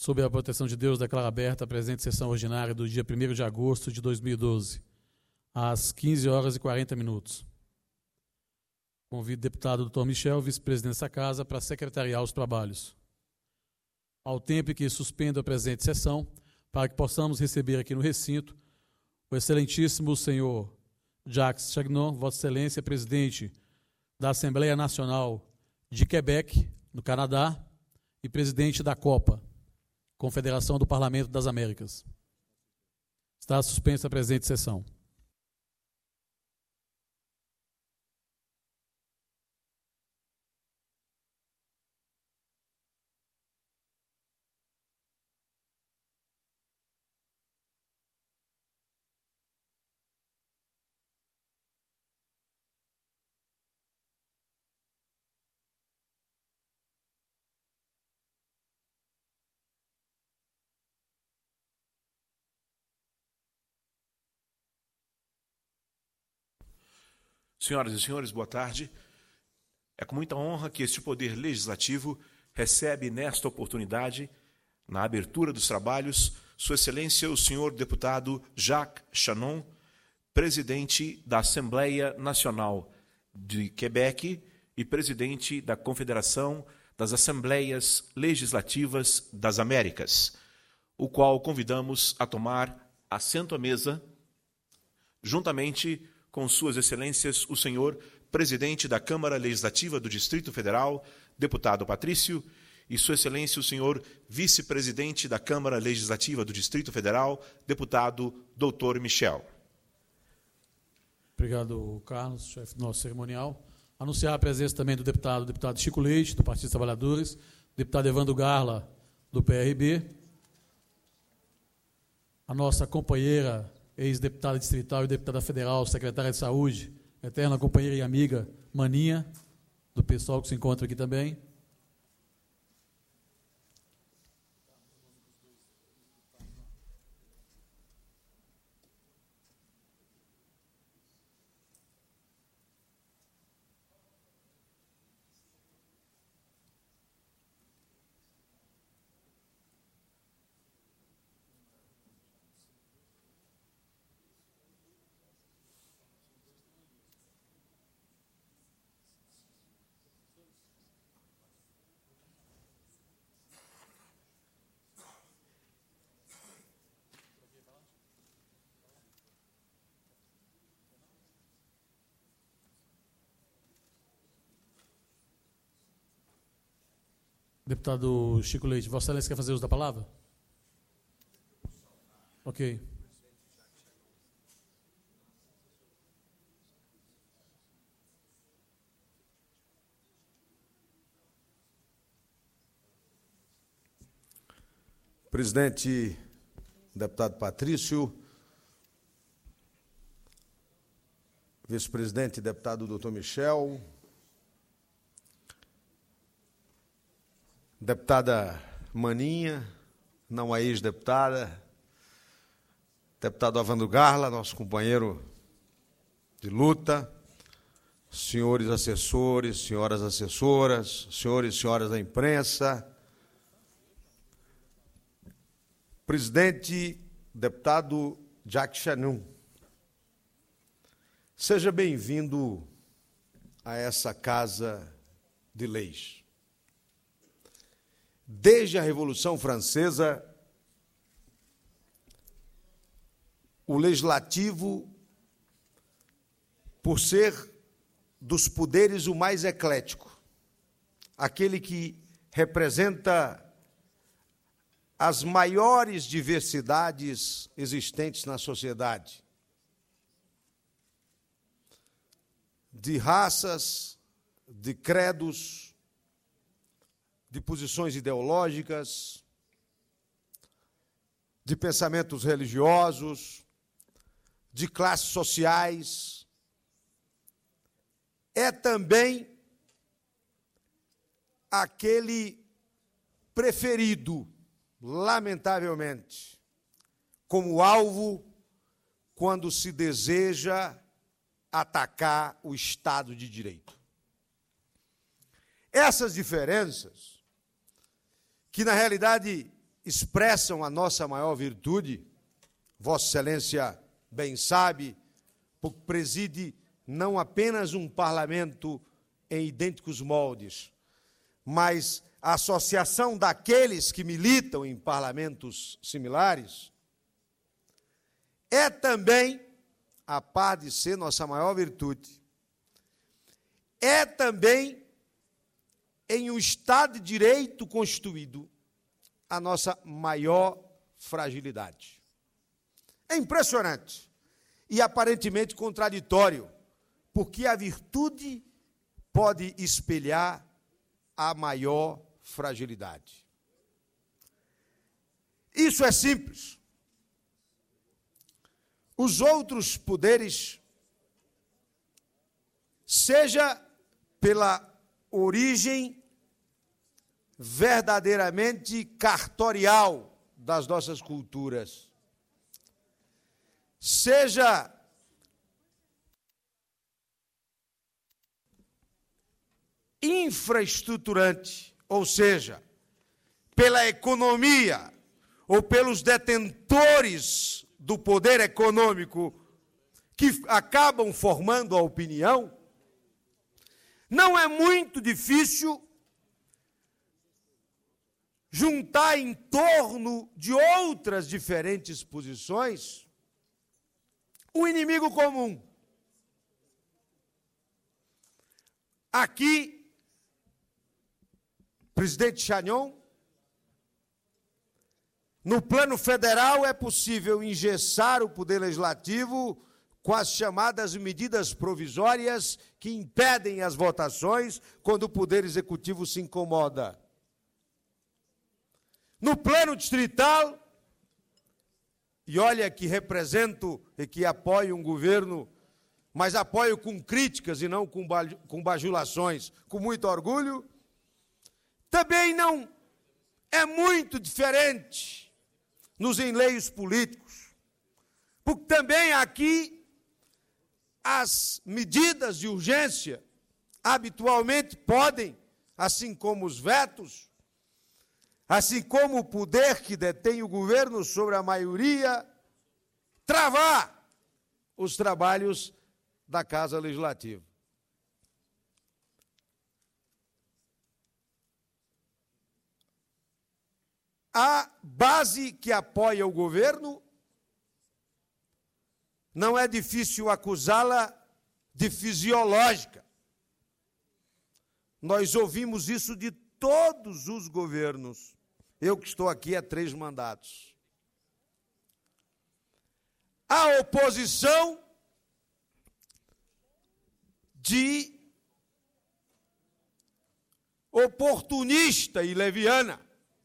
Sob a proteção de Deus, declaro aberta a presente sessão ordinária do dia 1º de agosto de 2012, às 15h40. Convido o deputado Dr. Michel, vice-presidente dessa casa, para secretariar os trabalhos. Ao tempo em que suspendo a presente sessão, para que possamos receber aqui no recinto o excelentíssimo senhor Jacques Chagnon, Vossa Excelência, presidente da Assembleia Nacional de Quebec, no Canadá, e presidente da COPA, Confederação do Parlamento das Américas. Está suspensa a presente sessão. Senhoras e senhores, boa tarde. É com muita honra que este Poder Legislativo recebe nesta oportunidade, na abertura dos trabalhos, Sua Excelência, o senhor deputado Jacques Chagnon, presidente da Assembleia Nacional de Quebec e presidente da Confederação das Assembleias Legislativas das Américas, o qual convidamos a tomar assento à mesa, juntamente com Suas Excelências, o senhor presidente da Câmara Legislativa do Distrito Federal, deputado Patrício, e Sua Excelência, o senhor vice-presidente da Câmara Legislativa do Distrito Federal, deputado Dr. Michel. Obrigado, Carlos, chefe do nosso cerimonial. Anunciar a presença também do deputado Chico Leite, do Partido dos Trabalhadores, deputado Evandro Garla, do PRB, a nossa companheira, ex-deputada distrital e deputada federal, secretária de Saúde, eterna companheira e amiga, Maninha, do pessoal que se encontra aqui também. Deputado Chico Leite, Vossa Excelência quer fazer uso da palavra? Ok. Presidente, deputado Patrício, vice-presidente, deputado Dr. Michel, deputada Maninha, não a ex-deputada, deputado Evandro Garla, nosso companheiro de luta, senhores assessores, senhoras assessoras, senhores e senhoras da imprensa, presidente, deputado Jacques Chagnon, seja bem-vindo a essa Casa de Leis. Desde a Revolução Francesa, o Legislativo, por ser dos poderes o mais eclético, aquele que representa as maiores diversidades existentes na sociedade, de raças, de credos, de posições ideológicas, de pensamentos religiosos, de classes sociais, é também aquele preferido, lamentavelmente, como alvo quando se deseja atacar o Estado de Direito. Essas diferenças, que na realidade expressam a nossa maior virtude, Vossa Excelência bem sabe, porque preside não apenas um parlamento em idênticos moldes, mas a associação daqueles que militam em parlamentos similares, é também, a par de ser nossa maior virtude, é também, em um Estado de Direito constituído, a nossa maior fragilidade. É impressionante e aparentemente contraditório, porque a virtude pode espelhar a maior fragilidade. Isso é simples. Os outros poderes, seja pela origem verdadeiramente cartorial das nossas culturas, seja infraestruturante, ou seja, pela economia ou pelos detentores do poder econômico que acabam formando a opinião, não é muito difícil juntar em torno de outras diferentes posições um inimigo comum. Aqui, presidente Chagnon, no plano federal é possível engessar o poder legislativo com as chamadas medidas provisórias que impedem as votações quando o poder executivo se incomoda. No plano distrital, e olha que represento e que apoio um governo, mas apoio com críticas e não com bajulações, com muito orgulho, também não é muito diferente nos enleios políticos, porque também aqui as medidas de urgência habitualmente podem, assim como os vetos, assim como o poder que detém o governo sobre a maioria, travar os trabalhos da Casa Legislativa. A base que apoia o governo, não é difícil acusá-la de fisiológica. Nós ouvimos isso de todos os governos. Eu que estou aqui há 3 mandatos. A oposição de oportunista e leviana,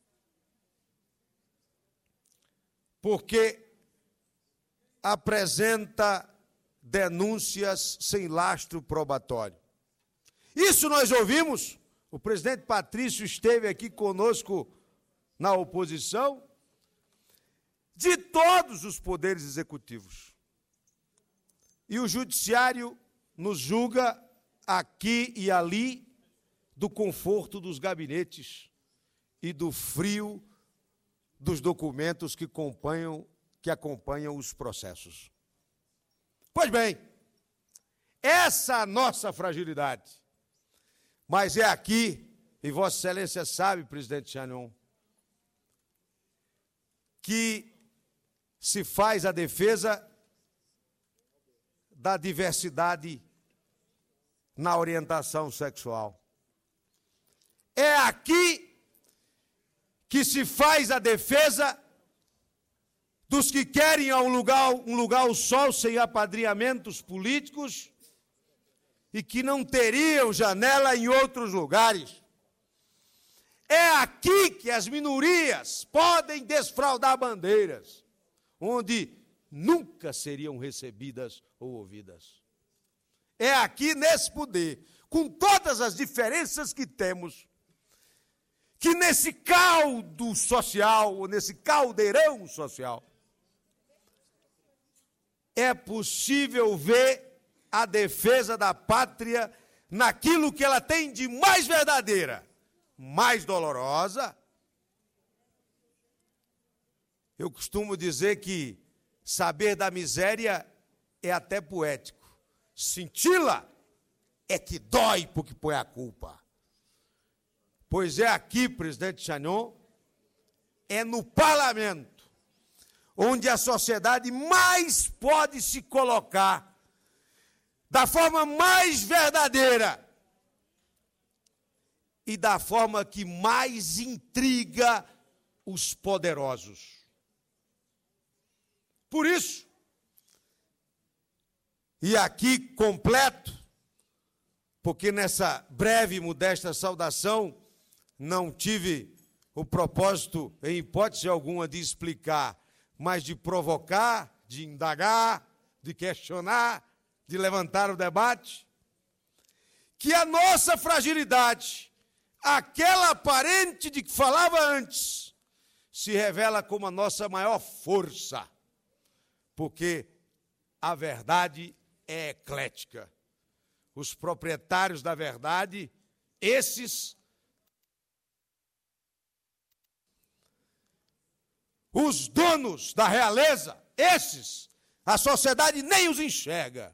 porque apresenta denúncias sem lastro probatório. Isso nós ouvimos. O presidente Patrício esteve aqui conosco na oposição, de todos os poderes executivos. E o judiciário nos julga aqui e ali do conforto dos gabinetes e do frio dos documentos que acompanham os processos. Pois bem, essa nossa fragilidade, mas é aqui, e Vossa Excelência sabe, presidente Chagnon, que se faz a defesa da diversidade na orientação sexual. É aqui que se faz a defesa dos que querem um lugar ao sol sem apadrinhamentos políticos e que não teriam janela em outros lugares. É aqui que as minorias podem desfraldar bandeiras, onde nunca seriam recebidas ou ouvidas. É aqui nesse poder, com todas as diferenças que temos, que nesse caldo social, ou nesse caldeirão social, é possível ver a defesa da pátria naquilo que ela tem de mais verdadeira, mais dolorosa Eu costumo dizer que saber da miséria é até poético. Senti-la é que dói porque põe a culpa. Pois é aqui, presidente Chagnon, é no parlamento, onde a sociedade mais pode se colocar da forma mais verdadeira e da forma que mais intriga os poderosos. Por isso, e aqui completo, porque nessa breve e modesta saudação não tive o propósito, em hipótese alguma, de explicar, mas de provocar, de indagar, de questionar, de levantar o debate, que a nossa fragilidade, aquela aparente de que falava antes, se revela como a nossa maior força, porque a verdade é eclética. Os proprietários da verdade, esses, os donos da realeza, esses, a sociedade nem os enxerga.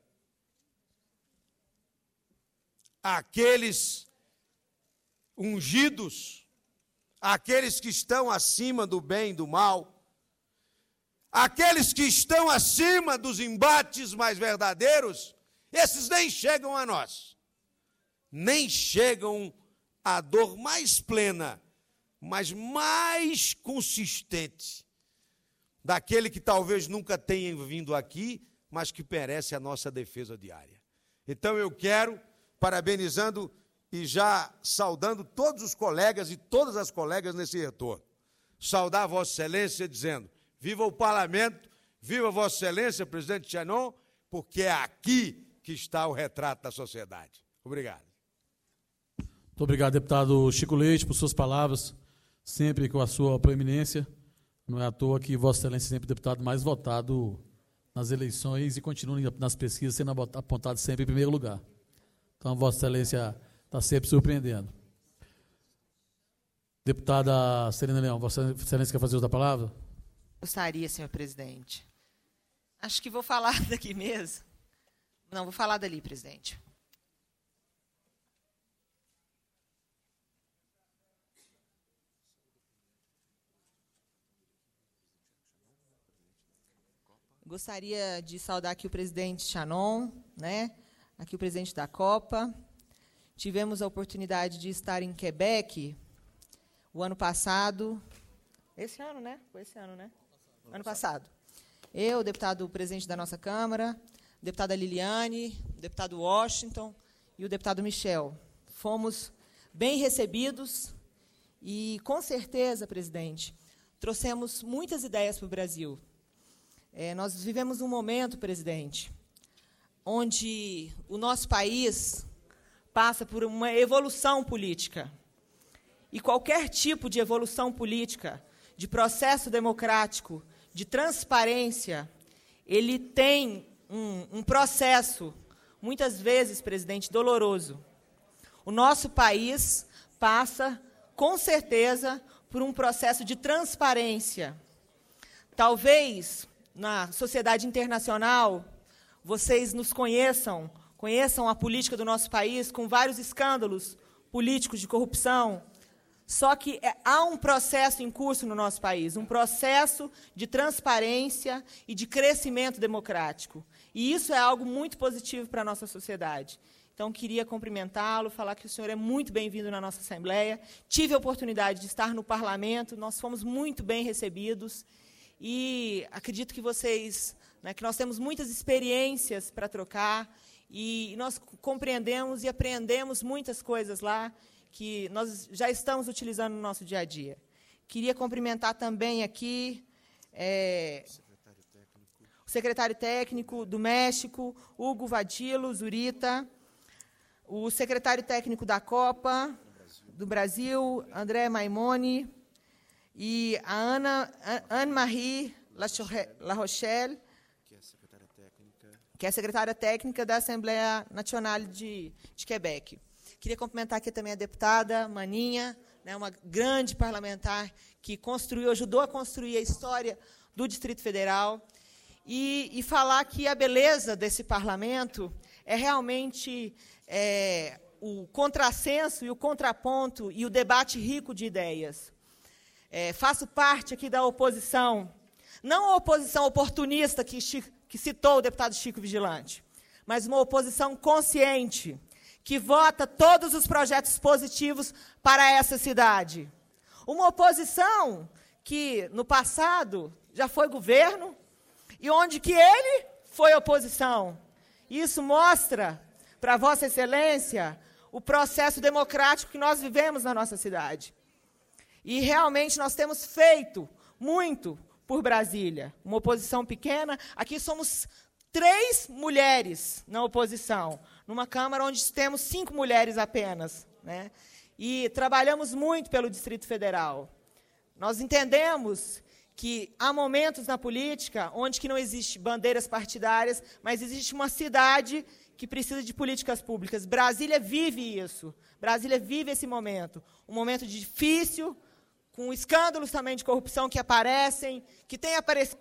Aqueles ungidos, aqueles que estão acima do bem e do mal, aqueles que estão acima dos embates mais verdadeiros, esses nem chegam a nós, nem chegam à dor mais plena, mas mais consistente, daquele que talvez nunca tenha vindo aqui, mas que merece a nossa defesa diária. Então eu quero, parabenizando e já saudando todos os colegas e todas as colegas nesse retorno, saudar a Vossa Excelência dizendo: viva o parlamento, viva Vossa Excelência, presidente Chagnon, porque é aqui que está o retrato da sociedade. Obrigado. Muito obrigado, deputado Chico Leite, por suas palavras, sempre com a sua proeminência. Não é à toa que Vossa Excelência é sempre o deputado mais votado nas eleições e continua nas pesquisas sendo apontado sempre em primeiro lugar. Então, Vossa Excelência está sempre surpreendendo. Deputada Serena Leão, Vossa Excelência quer fazer outra palavra? Gostaria, senhor presidente. Acho que vou falar daqui mesmo. Não, vou falar dali, presidente. Gostaria de saudar aqui o presidente Chagnon, né? Aqui o presidente da Copa. Tivemos a oportunidade de estar em Quebec o ano passado. Esse ano, né? Foi esse ano, né? Ano passado. Eu, deputado presidente da nossa Câmara, deputada Liliane, o deputado Washington e o deputado Michel. Fomos bem recebidos e, com certeza, presidente, trouxemos muitas ideias para o Brasil. Nós vivemos um momento, presidente, onde o nosso país passa por uma evolução política. E qualquer tipo de evolução política, de processo democrático, de transparência, ele tem um processo, muitas vezes, presidente, doloroso. O nosso país passa, com certeza, por um processo de transparência. Talvez, na sociedade internacional, vocês nos conheçam a política do nosso país com vários escândalos políticos de corrupção. Só que há um processo em curso no nosso país, um processo de transparência e de crescimento democrático. E isso é algo muito positivo para a nossa sociedade. Então, queria cumprimentá-lo, falar que o senhor é muito bem-vindo na nossa Assembleia. Tive a oportunidade de estar no Parlamento, nós fomos muito bem recebidos. E acredito que vocês, né, que nós temos muitas experiências para trocar, e nós compreendemos e aprendemos muitas coisas lá que nós já estamos utilizando no nosso dia a dia. Queria cumprimentar também aqui o secretário técnico do México, Hugo Vadilo Zurita, o secretário técnico da Copa do Brasil, André Maimone, e a Anne-Marie La Rochelle, que é a secretária técnica da Assembleia Nacional de Quebec. Queria cumprimentar aqui também a deputada Maninha, né, uma grande parlamentar que ajudou a construir a história do Distrito Federal, e falar que a beleza desse parlamento é realmente o contrassenso e o contraponto e o debate rico de ideias. Faço parte aqui da oposição, não a oposição oportunista que citou o deputado Chico Vigilante, mas uma oposição consciente, que vota todos os projetos positivos para essa cidade. Uma oposição que, no passado, já foi governo, e onde que ele foi oposição. Isso mostra, para Vossa Excelência, o processo democrático que nós vivemos na nossa cidade. E, realmente, nós temos feito muito por Brasília. Uma oposição pequena. Aqui somos 3 mulheres na oposição, numa Câmara onde temos 5 mulheres apenas, né? E trabalhamos muito pelo Distrito Federal. Nós entendemos que há momentos na política onde que não existe bandeiras partidárias, mas existe uma cidade que precisa de políticas públicas. Brasília vive isso. Brasília vive esse momento. Um momento difícil, com escândalos também de corrupção que aparecem, que tem aparecido,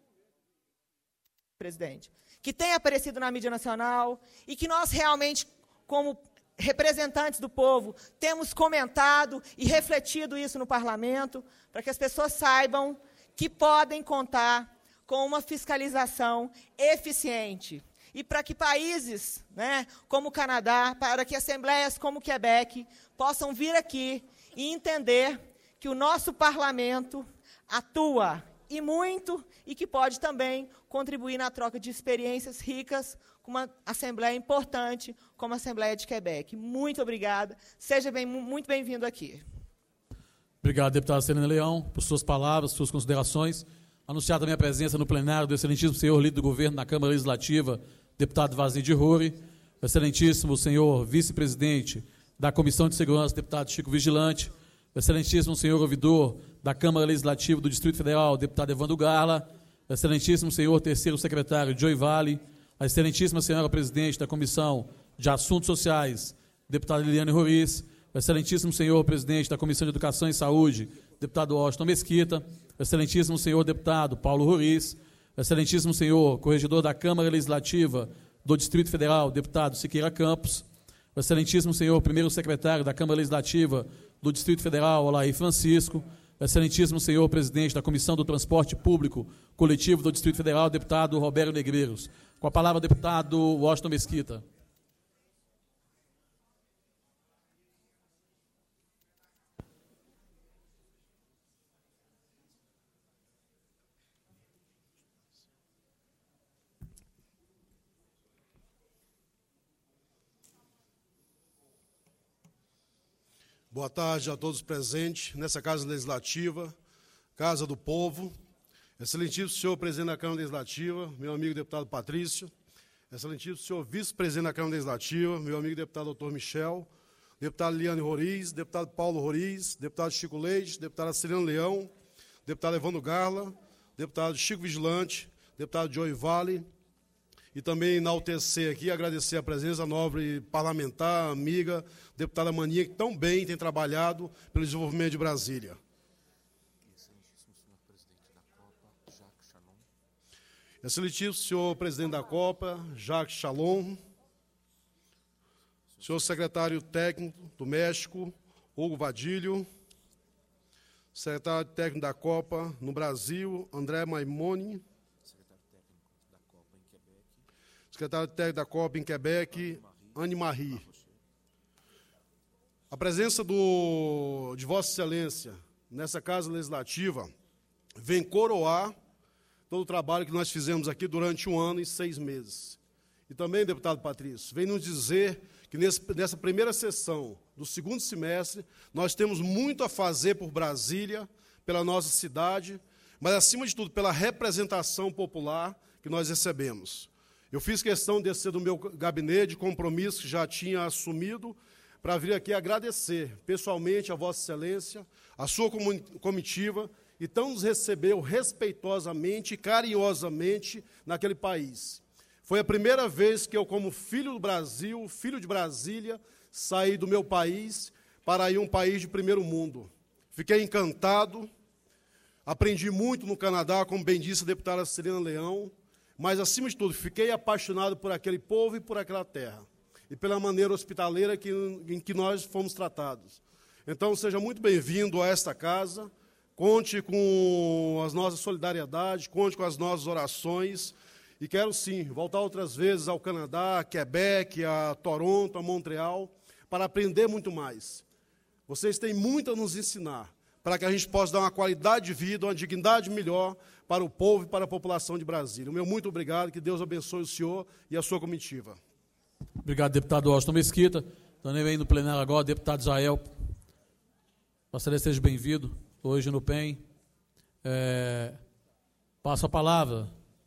presidente, que tem aparecido na mídia nacional, e que nós realmente, como representantes do povo, temos comentado e refletido isso no parlamento, para que as pessoas saibam que podem contar com uma fiscalização eficiente. E para que países, né, como o Canadá, para que assembleias como o Quebec possam vir aqui e entender que o nosso parlamento atua e muito, e que pode também contribuir na troca de experiências ricas com uma assembleia importante como a Assembleia de Quebec. Muito obrigada. Seja muito bem-vindo aqui. Obrigado, deputada Celina Leão, por suas palavras, suas considerações. Anunciar também a presença no plenário do excelentíssimo senhor líder do governo da Câmara Legislativa, deputado Vazir de Roure, o excelentíssimo senhor vice-presidente da Comissão de Segurança, deputado Chico Vigilante, o excelentíssimo senhor ouvidor da Câmara Legislativa do Distrito Federal, deputado Evandro Garla, o excelentíssimo senhor terceiro secretário Joy Vale, a excelentíssima senhora presidente da Comissão de Assuntos Sociais, deputada Liliane Roriz, o excelentíssimo senhor presidente da Comissão de Educação e Saúde, deputado Washington Mesquita, o excelentíssimo senhor deputado Paulo Roriz, o excelentíssimo senhor corregedor da Câmara Legislativa do Distrito Federal, deputado Siqueira Campos, o excelentíssimo senhor primeiro secretário da Câmara Legislativa do Distrito Federal, Olair Francisco, o excelentíssimo senhor presidente da Comissão do Transporte Público Coletivo do Distrito Federal, deputado Roberto Negreiros. Com a palavra, deputado Washington Mesquita. Boa tarde a todos presentes nessa Casa Legislativa, Casa do Povo. Excelentíssimo senhor presidente da Câmara Legislativa, meu amigo deputado Patrício. Excelentíssimo senhor vice-presidente da Câmara Legislativa, meu amigo deputado doutor Michel. Deputado Liliane Roriz, deputado Paulo Roriz, deputado Chico Leite, deputada Celina Leão, deputado Evandro Garla, deputado Chico Vigilante, deputado Joy Vale. E também enaltecer aqui, agradecer a presença nobre parlamentar, amiga, deputada Maninha, que tão bem tem trabalhado pelo desenvolvimento de Brasília. Excelentíssimo senhor presidente da Copa, Jacques Chalon, senhor secretário técnico do México, Hugo Vadilho, secretário técnico da Copa no Brasil, André Maimone, secretário técnico da Copa em Quebec, Anne Marie. A presença de Vossa Excelência nessa Casa Legislativa vem coroar todo o trabalho que nós fizemos aqui durante 1 ano e 6 meses. E também, deputado Patrício, vem nos dizer que nessa primeira sessão do 2º semestre, nós temos muito a fazer por Brasília, pela nossa cidade, mas, acima de tudo, pela representação popular que nós recebemos. Eu fiz questão de descer do meu gabinete de compromisso que já tinha assumido para vir aqui agradecer pessoalmente a Vossa Excelência, a sua comitiva, e tão nos recebeu respeitosamente e carinhosamente naquele país. Foi a primeira vez que eu, como filho do Brasil, filho de Brasília, saí do meu país para ir um país de primeiro mundo. Fiquei encantado, Aprendi muito no Canadá, como bem disse a deputada Celina Leão, mas, acima de tudo, fiquei apaixonado por aquele povo e por aquela terra, e pela maneira hospitaleira em que nós fomos tratados. Então, seja muito bem-vindo a esta casa, conte com as nossas solidariedades, conte com as nossas orações, e quero, sim, voltar outras vezes ao Canadá, a Quebec, a Toronto, a Montreal, para aprender muito mais. Vocês têm muito a nos ensinar, para que a gente possa dar uma qualidade de vida, uma dignidade melhor para o povo e para a população de Brasília. O meu muito obrigado, que Deus abençoe o senhor e a sua comitiva. Obrigado, deputado Washington Mesquita. Também vem no plenário agora, deputado Israel. Gostaria que seja bem-vindo hoje no PEN. Passo a palavra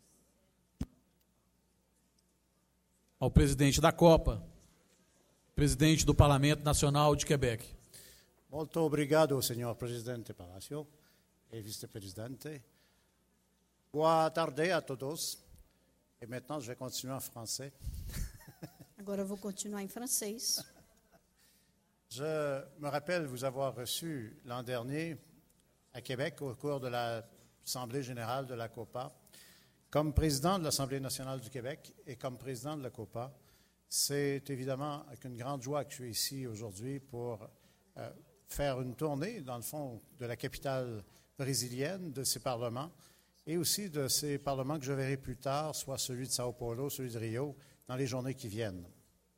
ao presidente da Copa, presidente do Parlamento Nacional de Quebec. Muito obrigado, senhor presidente Palacio e vice-presidente. Boa tarde a todos. Et maintenant, je vais continuer en français. Agora eu vou continuar em francês. Je me rappelle vous avoir reçu l'an dernier à Québec au cours de l'Assemblée générale de la COPA. Comme président de l'Assemblée nationale du Québec et comme président de la COPA, c'est évidemment avec une grande joie que je suis ici aujourd'hui pour faire une tournée, dans le fond, de la capitale brésilienne, de ses parlements, et aussi de ces parlements que je verrai plus tard, soit celui de Sao Paulo, celui de Rio, dans les journées qui viennent.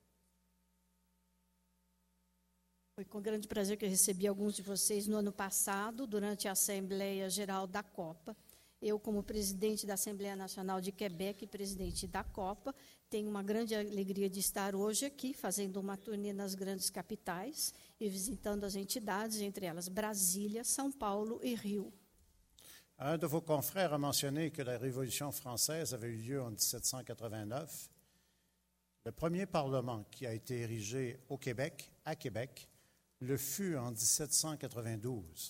Foi com grande prazer que eu recebi alguns de vocês no ano passado, durante a Assembleia Geral da Copa. Eu, como presidente da Assembleia Nacional de Quebec e presidente da Copa, tenho uma grande alegria de estar hoje aqui, fazendo uma turnê nas grandes capitais e visitando as entidades, entre elas Brasília, São Paulo e Rio. Un de vos confrères a mentionné que la Révolution française avait eu lieu en 1789. Le premier Parlement qui a été érigé au Québec, à Québec, le fut en 1792.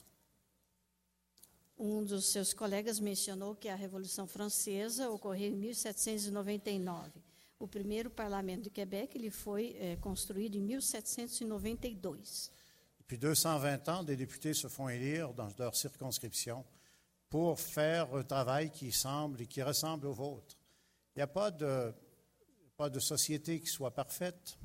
Dos seus colegas mencionou que a Revolução Francesa ocorreu em 1799. O primeiro parlamento de Quebec ele foi construído em 1792. Depuis 220 ans, des députés se font élire dans leur circonscription pour faire un travail qui semble et qui ressemble au vôtre. Il n'y a pas de société qui soit parfaite.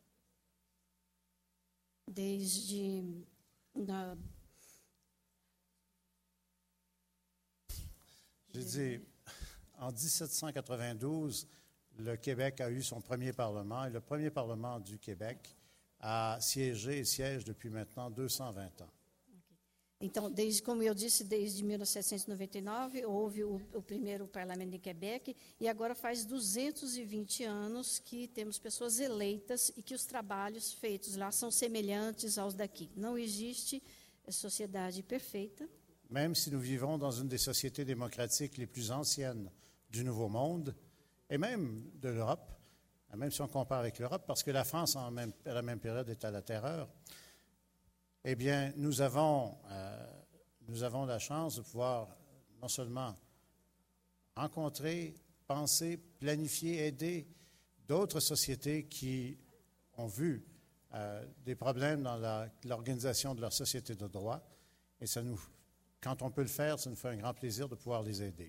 J'ai dit, en 1792, le Québec a eu son premier Parlement, et le premier Parlement du Québec a siégé et siège depuis maintenant 220 ans. Então, como eu disse, desde 1799 houve o primeiro parlamento de Quebec e agora faz 220 anos que temos pessoas eleitas e que os trabalhos feitos lá são semelhantes aos daqui. Não existe sociedade perfeita. Même si nous vivons dans une des sociétés démocratiques les plus anciennes du Nouveau Monde, et même de l'Europe, même si on compare avec l'Europe, parce que la France, à la même période, est à la terreur, eh bien, nous avons la chance de pouvoir non seulement rencontrer, penser, planifier, aider d'autres sociétés qui ont vu des problèmes dans l'organisation de leur société de droit, et ça nous quand on peut le faire, ça nous fait un grand plaisir de pouvoir les aider.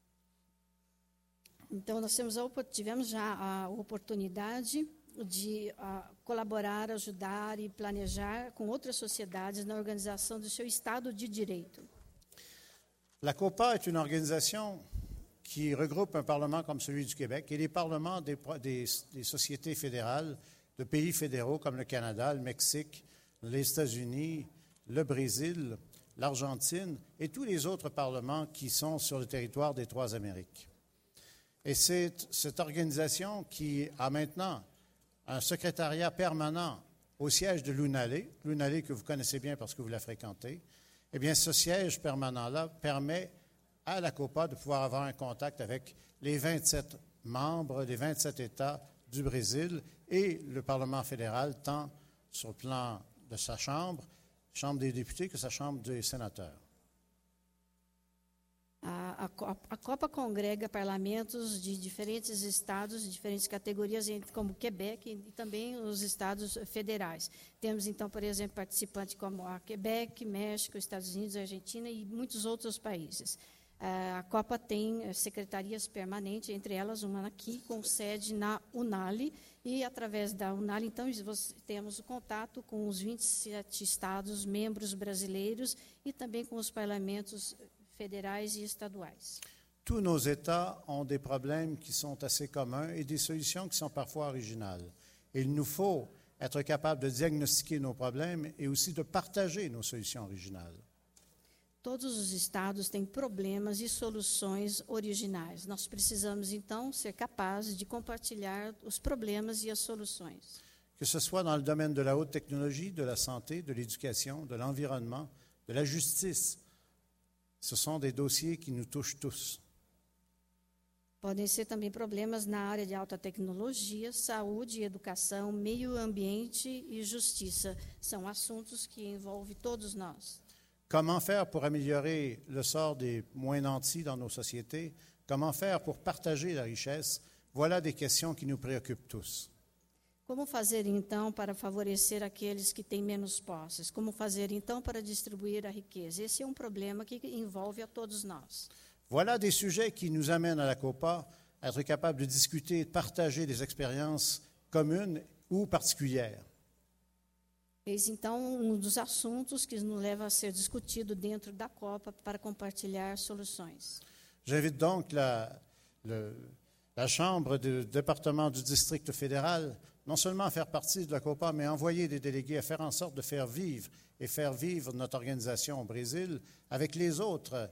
Então, nós tivemos já a oportunidade de colaborar, ajudar e planejar com outras sociedades na organização do seu Estado de Direito. La COPA est une organisation qui regroupe un parlement comme celui du Québec et les parlements des sociétés fédérales de pays fédéraux comme le Canada, le Mexique, les États-Unis, le Brésil, l'Argentine et tous les autres parlements qui sont sur le territoire des trois Amériques. Et c'est cette organisation qui a maintenant un secrétariat permanent au siège de l'UNALE que vous connaissez bien parce que vous la fréquentez. Eh bien, ce siège permanent-là permet à la COPA de pouvoir avoir un contact avec les 27 membres des 27 États du Brésil et le Parlement fédéral, tant sur le plan de sa Chambre des députés que sa Chambre des sénateurs. A A Copa congrega parlamentos de diferentes estados, de diferentes categorias, como Quebec e também os estados federais. Temos, então, por exemplo, participantes como a Quebec, México, Estados Unidos, Argentina e muitos outros países. A Copa tem secretarias permanentes, entre elas uma aqui, com sede na UNALI, e através da UNALI, então, temos o contato com os 27 estados membros brasileiros e também com os parlamentos fédéraux et estaduais. Tous nos États ont des problèmes qui sont assez communs et des solutions qui sont parfois originales. Il nous faut être capable de diagnostiquer nos problèmes et aussi de partager nos solutions originales. Todos os estados têm problemas e soluções originais. Nós precisamos, então, ser capazes de compartilhar os problemas e as soluções. Que ce soit dans le domaine de la haute technologie, de la santé, de l'éducation, de l'environnement, de la justice, ce sont des dossiers qui nous touchent tous. Podem ser também problemas na área de alta tecnologia, saúde, educação, meio ambiente e justiça. São assuntos que envolvem todos nós. Comment faire pour améliorer le sort des moins nantis dans nos sociétés? Comment faire pour partager la richesse? Voilà des questions qui nous préoccupent tous. Como fazer, então, para favorecer aqueles que têm menos posses? Como fazer, então, para distribuir a riqueza? Esse é um problema que envolve a todos nós. Voilà des sujets qui nous amènent à la COPA à être capables de discuter et de partager des expériences communes ou particulières. Eis, então, dos assuntos que nos leva a ser discutido dentro da Copa para compartilhar soluções. J'invite donc la Chambre du département du district fédéral non seulement à faire partie de la COPA, mais à envoyer des délégués à faire en sorte de faire vivre notre organisation au Brésil avec les autres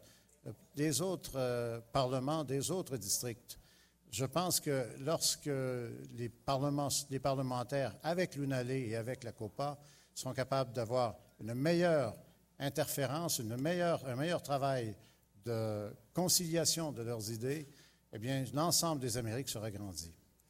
parlements des autres districts. Je pense que lorsque les parlementaires, avec l'UNALE et avec la COPA, sont capables d'avoir une meilleure interférence, un meilleur travail de conciliation de leurs idées, eh bien, l'ensemble des Amériques sera grandi.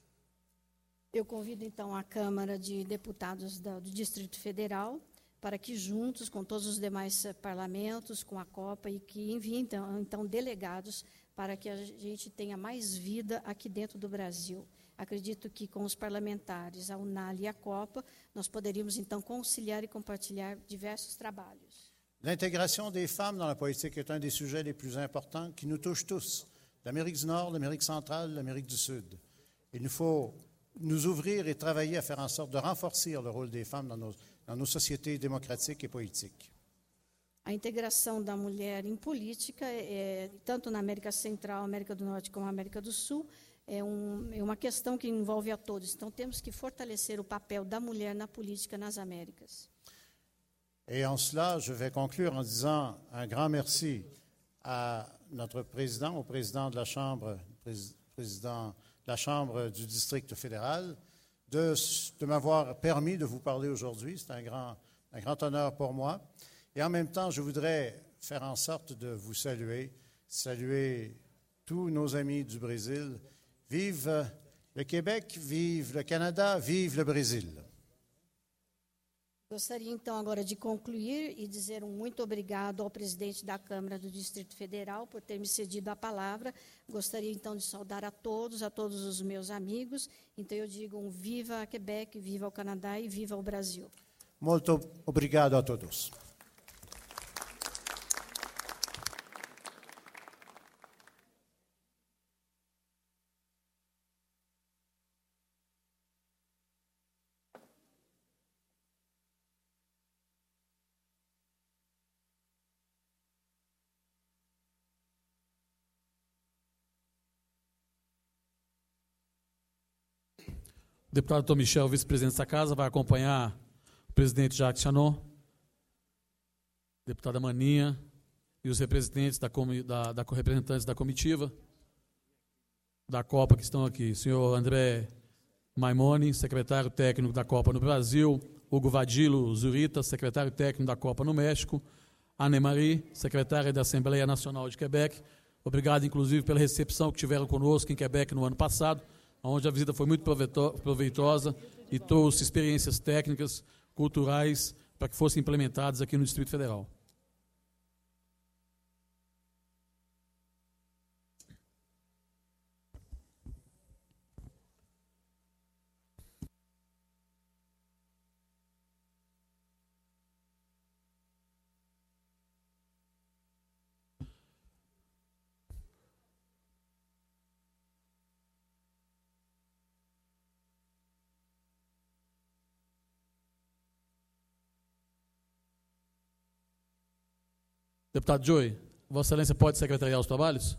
Eu convido, então, a Câmara de Deputados do Distrito Federal para que, juntos com todos os demais parlamentos, com a Copa, e que enviem, então, delegados para que a gente tenha mais vida aqui dentro do Brasil. Acredito que com os parlamentares, a UNALI e a Copa, nós poderíamos, então, conciliar e compartilhar diversos trabalhos. L'intégration des femmes dans la politique est un des sujets les plus importants qui nous touche tous, l'Amérique du Nord, l'Amérique centrale, l'Amérique du Sud. Il nous faut nous ouvrir et travailler à faire en sorte de renforcer le rôle des femmes dans nos sociétés démocratiques et politiques. A integração da mulher em política, tanto na América Central, América do Norte como na América do Sul, é uma questão que envolve a todos. Então, temos que fortalecer o papel da mulher na política nas Américas. Et en cela, je vais conclure en disant un grand merci à notre président, au président de la Chambre, du district fédéral, de m'avoir permis de vous parler aujourd'hui. C'est un grand honneur pour moi. Et en même temps, je voudrais faire en sorte de vous saluer tous nos amis du Brésil. Vive le Québec, vive le Canada, vive le Brésil. Gostaria, então, agora de concluir e dizer um muito obrigado ao presidente da Câmara do Distrito Federal por ter me cedido a palavra. Gostaria, então, de saudar a todos os meus amigos. Então, eu digo um viva Quebec, viva o Canadá e viva o Brasil. Muito obrigado a todos. O deputado Tom Michel, vice-presidente dessa casa, vai acompanhar o presidente Jacques Chanon, deputada Maninha e os representantes representantes da comitiva da Copa que estão aqui. O senhor André Maimone, secretário técnico da Copa no Brasil, Hugo Vadilo Zurita, secretário técnico da Copa no México, Anne-Marie, secretária da Assembleia Nacional de Quebec. Obrigado, inclusive, pela recepção que tiveram conosco em Quebec no ano passado, onde a visita foi muito proveitosa e trouxe experiências técnicas, culturais, para que fossem implementadas aqui no Distrito Federal. Deputado Joey, Vossa Excelência pode secretariar os trabalhos?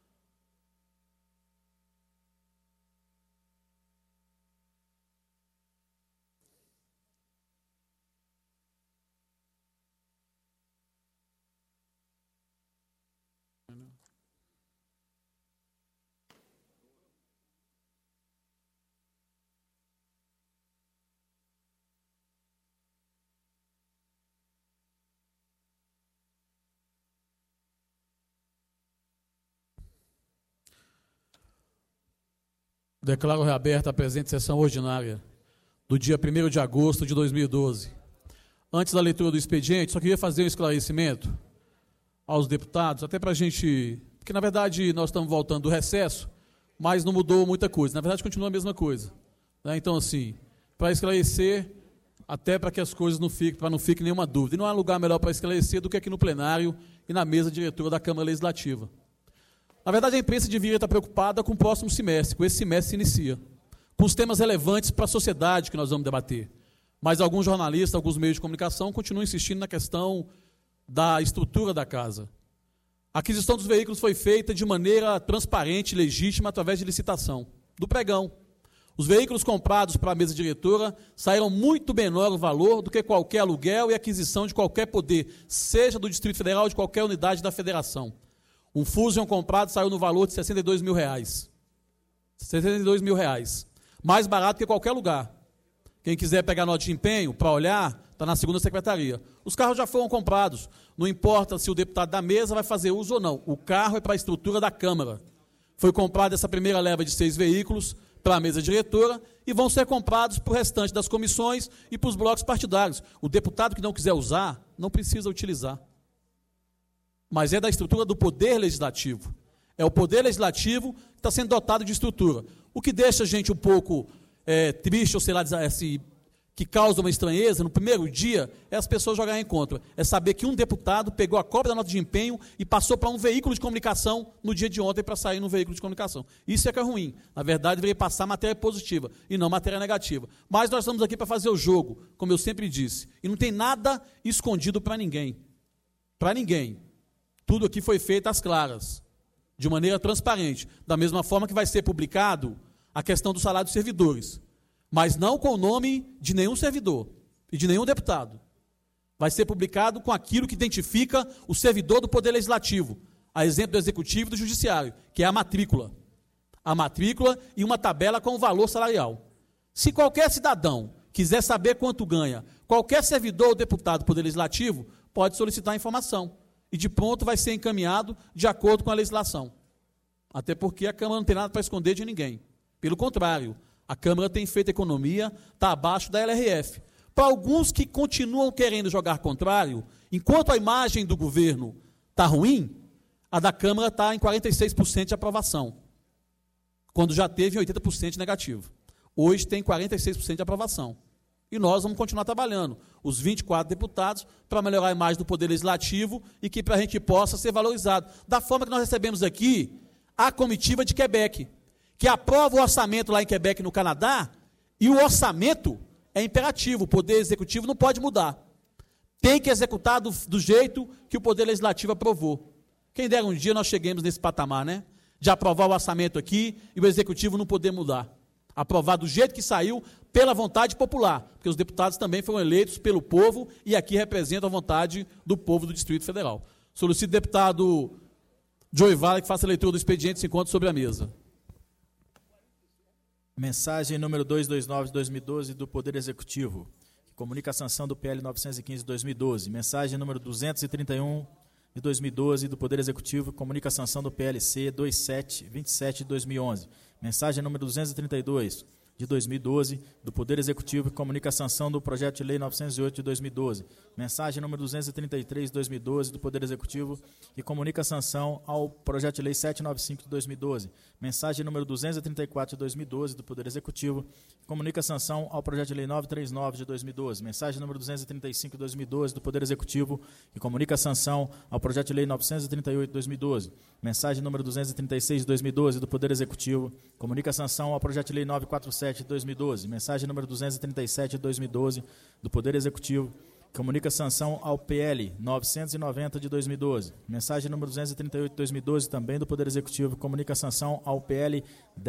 Declaro reaberta a presente sessão ordinária do dia 1º de agosto de 2012. Antes da leitura do expediente, só queria fazer um esclarecimento aos deputados, até para a gente... Porque, na verdade, nós estamos voltando do recesso, mas não mudou muita coisa. Na verdade, continua a mesma coisa. Né? Então, assim, para esclarecer, até para que as coisas não fiquem, para não fique nenhuma dúvida. E não há lugar melhor para esclarecer do que aqui no plenário e na mesa diretora da Câmara Legislativa. Na verdade, a imprensa deveria estar preocupada com o próximo semestre, com esse semestre se inicia, com os temas relevantes para a sociedade que nós vamos debater. Mas alguns jornalistas, alguns meios de comunicação continuam insistindo na questão da estrutura da casa. A aquisição dos veículos foi feita de maneira transparente e legítima através de licitação, do pregão. Os veículos comprados para a mesa diretora saíram muito menor o valor do que qualquer aluguel e aquisição de qualquer poder, seja do Distrito Federal ou de qualquer unidade da federação. Um Fusion comprado saiu no valor de R$62 mil. R$62 mil. Mais barato que qualquer lugar. Quem quiser pegar nota de empenho para olhar, está na segunda secretaria. Os carros já foram comprados. Não importa se o deputado da mesa vai fazer uso ou não. O carro é para a estrutura da Câmara. Foi comprada essa primeira leva de 6 veículos para a mesa diretora e vão ser comprados para o restante das comissões e para os blocos partidários. O deputado que não quiser usar, não precisa utilizar. Mas é da estrutura do Poder Legislativo. É o Poder Legislativo que está sendo dotado de estrutura. O que deixa a gente um pouco triste, ou sei lá, que causa uma estranheza no primeiro dia, é as pessoas jogarem contra. É saber que um deputado pegou a cópia da nota de empenho e passou para um veículo de comunicação no dia de ontem para sair no veículo de comunicação. Isso é que é ruim. Na verdade, deveria passar matéria positiva e não matéria negativa. Mas nós estamos aqui para fazer o jogo, como eu sempre disse. E não tem nada escondido para ninguém. Para ninguém. Tudo aqui foi feito às claras, de maneira transparente. Da mesma forma que vai ser publicado a questão do salário dos servidores. Mas não com o nome de nenhum servidor e de nenhum deputado. Vai ser publicado com aquilo que identifica o servidor do Poder Legislativo, a exemplo do Executivo e do Judiciário, que é a matrícula. A matrícula e uma tabela com o valor salarial. Se qualquer cidadão quiser saber quanto ganha, qualquer servidor ou deputado do Poder Legislativo pode solicitar informação. E de pronto vai ser encaminhado de acordo com a legislação. Até porque a Câmara não tem nada para esconder de ninguém. Pelo contrário, a Câmara tem feito economia, está abaixo da LRF. Para alguns que continuam querendo jogar contrário, enquanto a imagem do governo está ruim, a da Câmara está em 46% de aprovação, quando já teve 80% de negativo. Hoje tem 46% de aprovação. E nós vamos continuar trabalhando, os 24 deputados, para melhorar a imagem do Poder Legislativo e que para a gente possa ser valorizado. Da forma que nós recebemos aqui a comitiva de Quebec, que aprova o orçamento lá em Quebec, no Canadá, e o orçamento é imperativo, o Poder Executivo não pode mudar. Tem que executar do jeito que o Poder Legislativo aprovou. Quem dera um dia nós cheguemos nesse patamar, né? De aprovar o orçamento aqui e o Executivo não poder mudar. Aprovar do jeito que saiu, pela vontade popular, porque os deputados também foram eleitos pelo povo e aqui representam a vontade do povo do Distrito Federal. Solicito o deputado Joey Vale que faça a leitura do expediente e se encontre sobre a mesa. Mensagem número 229 de 2012 do Poder Executivo, que comunica a sanção do PL 915 de 2012. Mensagem número 231 de 2012 do Poder Executivo, que comunica a sanção do PLC 2727 de 2011. Mensagem número 232 de 2012 do Poder Executivo, que comunica a sanção do Projeto de Lei 908 de 2012. Mensagem número 233 de 2012 do Poder Executivo, que comunica a sanção ao Projeto de Lei 795 de 2012. Mensagem número 234 de 2012 do Poder Executivo, que comunica a sanção ao Projeto de Lei 939 de 2012. Mensagem número 235 de 2012 do Poder Executivo, que comunica a sanção ao Projeto de Lei 938 de 2012. Mensagem número 236 de 2012 do Poder Executivo, comunica a sanção ao Projeto de Lei 947 de 2012. Mensagem número 237 de 2012 do Poder Executivo, Comunica sanção ao PL 990 de 2012. Mensagem número 238 de 2012, também do Poder Executivo. Comunica sanção ao PL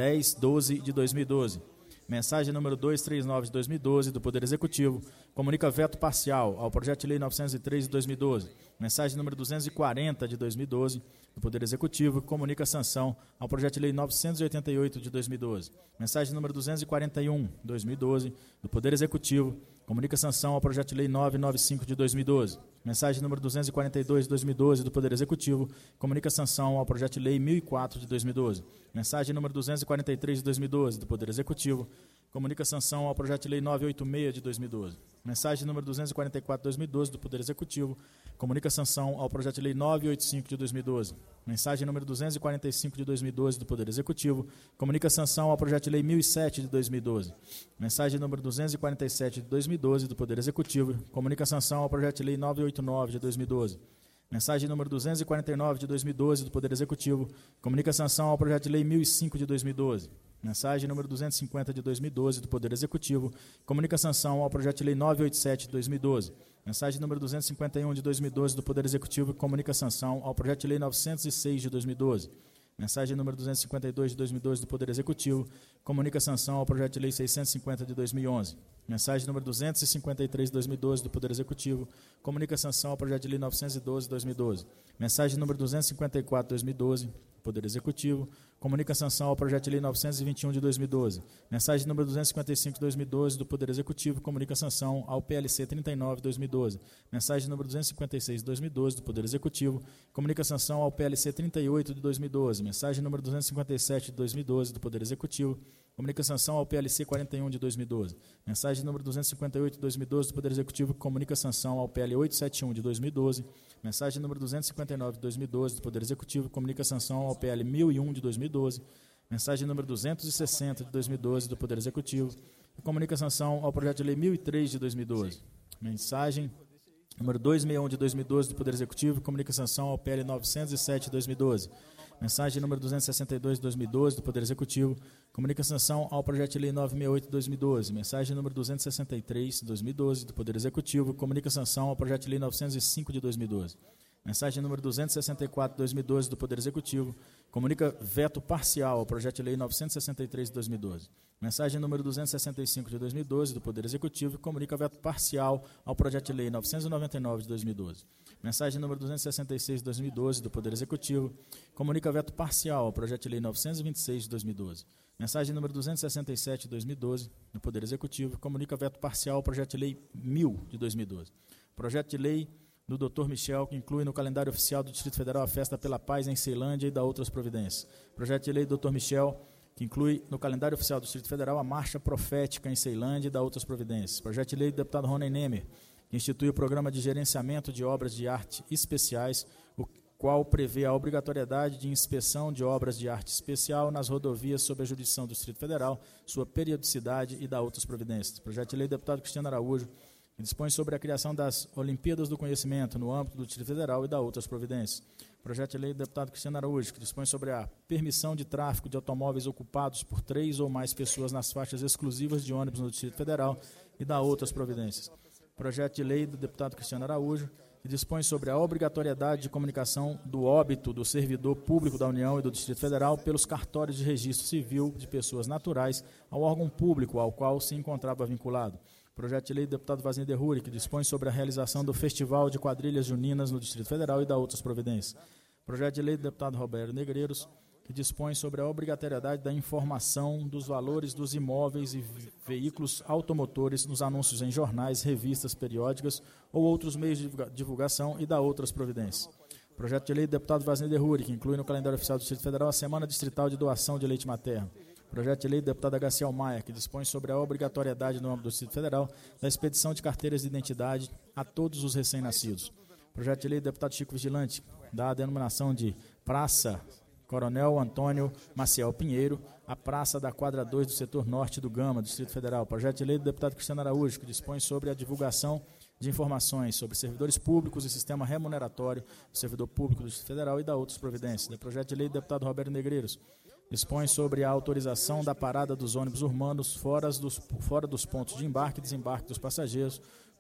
1012 de 2012. Mensagem número 239 de 2012, do Poder Executivo. Comunica veto parcial ao Projeto de Lei 903 de 2012. Mensagem número 240 de 2012, do Poder Executivo. Comunica sanção ao Projeto de Lei 988 de 2012. Mensagem número 241 de 2012, do Poder Executivo. Comunica sanção ao Projeto de Lei 995 de 2012. Mensagem número 242 de 2012, do Poder Executivo. Comunica sanção ao Projeto de Lei 1004 de 2012. Mensagem número 243 de 2012, do Poder Executivo. Comunica sanção ao Projeto de Lei 986 de 2012. Mensagem número 244 de 2012, do Poder Executivo. Comunica sanção ao Projeto de Lei 985 de 2012. Mensagem número 245 de 2012, do Poder Executivo. Comunica sanção ao Projeto de Lei 1007 de 2012. Mensagem número 247 de 2012, do Poder Executivo. Comunica sanção ao Projeto de Lei 989 de 2012. Mensagem número 249 de 2012, do Poder Executivo. Comunica sanção ao Projeto de Lei 1005 de 2012. Mensagem número 250 de 2012, do Poder Executivo. Comunica sanção ao Projeto de Lei 987 de 2012. Mensagem número 251 de 2012, do Poder Executivo. Comunica sanção ao Projeto de Lei 906 de 2012. Mensagem número 252 de 2012, do Poder Executivo. Comunica sanção ao Projeto de Lei 650 de 2011. Mensagem número 253 de 2012, do Poder Executivo. Comunica sanção ao Projeto de Lei 912 de 2012. Mensagem número 254 de 2012, Poder Executivo. Comunica sanção ao Projeto de Lei 921 de 2012. Mensagem número 255 de 2012, do Poder Executivo. Comunica sanção ao PLC 39 de 2012. Mensagem número 256 de 2012, do Poder Executivo. Comunica sanção ao PLC 38 de 2012. Mensagem número 257 de 2012, do Poder Executivo. Comunica sanção ao PLC 41 de 2012. Mensagem número 258 de 2012, do Poder Executivo. Comunica sanção ao PL 871 de 2012. Mensagem número 259 de 2012, do Poder Executivo. Comunica sanção ao PL 1001 de 2012. Mensagem número 260 de 2012, do Poder Executivo. Comunica sanção ao Projeto de Lei 1003 de 2012. Mensagem número 261 de 2012, do Poder Executivo. Comunica sanção ao PL 907 de 2012. Mensagem número 262 de 2012, do Poder Executivo. Comunica sanção ao Projeto de Lei 968 de 2012. Mensagem número 263 de 2012, do Poder Executivo. Comunica sanção ao Projeto de Lei 905 de 2012. Mensagem número 264 de 2012, do Poder Executivo. Comunica veto parcial ao Projeto de Lei 963 de 2012. Mensagem número 265 de 2012, do Poder Executivo. Comunica veto parcial ao Projeto de Lei 999 de 2012. Mensagem número 266 de 2012, do Poder Executivo. Comunica veto parcial ao Projeto de Lei 926 de 2012. Mensagem número 267 de 2012, do Poder Executivo. Comunica veto parcial ao Projeto de Lei 1000 de 2012. Projeto de Lei do Dr. Michel, que inclui no calendário oficial do Distrito Federal a Festa pela Paz em Ceilândia e da outras providências. Projeto de Lei do Dr. Michel, que inclui no calendário oficial do Distrito Federal a Marcha Profética em Ceilândia e da outras providências. Projeto de Lei do deputado Rony Nemer, que institui o Programa de Gerenciamento de Obras de Arte Especiais, o qual prevê a obrigatoriedade de inspeção de obras de arte especial nas rodovias sob a jurisdição do Distrito Federal, sua periodicidade e da outras providências. Projeto de Lei do deputado Cristiano Araújo, que dispõe sobre a criação das Olimpíadas do Conhecimento no âmbito do Distrito Federal e da outras providências. Projeto de Lei do deputado Cristiano Araújo, que dispõe sobre a permissão de tráfego de automóveis ocupados por 3 ou mais pessoas nas faixas exclusivas de ônibus no Distrito Federal e da outras providências. Projeto de Lei do deputado Cristiano Araújo, que dispõe sobre a obrigatoriedade de comunicação do óbito do servidor público da União e do Distrito Federal pelos cartórios de registro civil de pessoas naturais ao órgão público ao qual se encontrava vinculado. Projeto de Lei do deputado Wagner Derruri, que dispõe sobre a realização do Festival de Quadrilhas Juninas no Distrito Federal e da outras providências. Projeto de Lei do deputado Roberto Negreiros, que dispõe sobre a obrigatoriedade da informação dos valores dos imóveis e veículos automotores nos anúncios em jornais, revistas, periódicas ou outros meios de divulgação e da outras providências. Projeto de Lei do deputado Wagner Derruri, que inclui no calendário oficial do Distrito Federal a Semana Distrital de Doação de Leite Materno. Projeto de Lei do deputado Agaciel Maia, que dispõe sobre a obrigatoriedade no âmbito do Distrito Federal da expedição de carteiras de identidade a todos os recém-nascidos. Projeto de Lei do deputado Chico Vigilante, da denominação de Praça Coronel Antônio Maciel Pinheiro, a Praça da Quadra 2 do Setor Norte do Gama, do Distrito Federal. Projeto de Lei do deputado Cristiano Araújo, que dispõe sobre a divulgação de informações sobre servidores públicos e sistema remuneratório do servidor público do Distrito Federal e da outras providências. Projeto de Lei do deputado Roberto Negreiros, dispõe sobre a autorização da parada dos ônibus urbanos fora dos pontos de embarque e desembarque dos passageiros,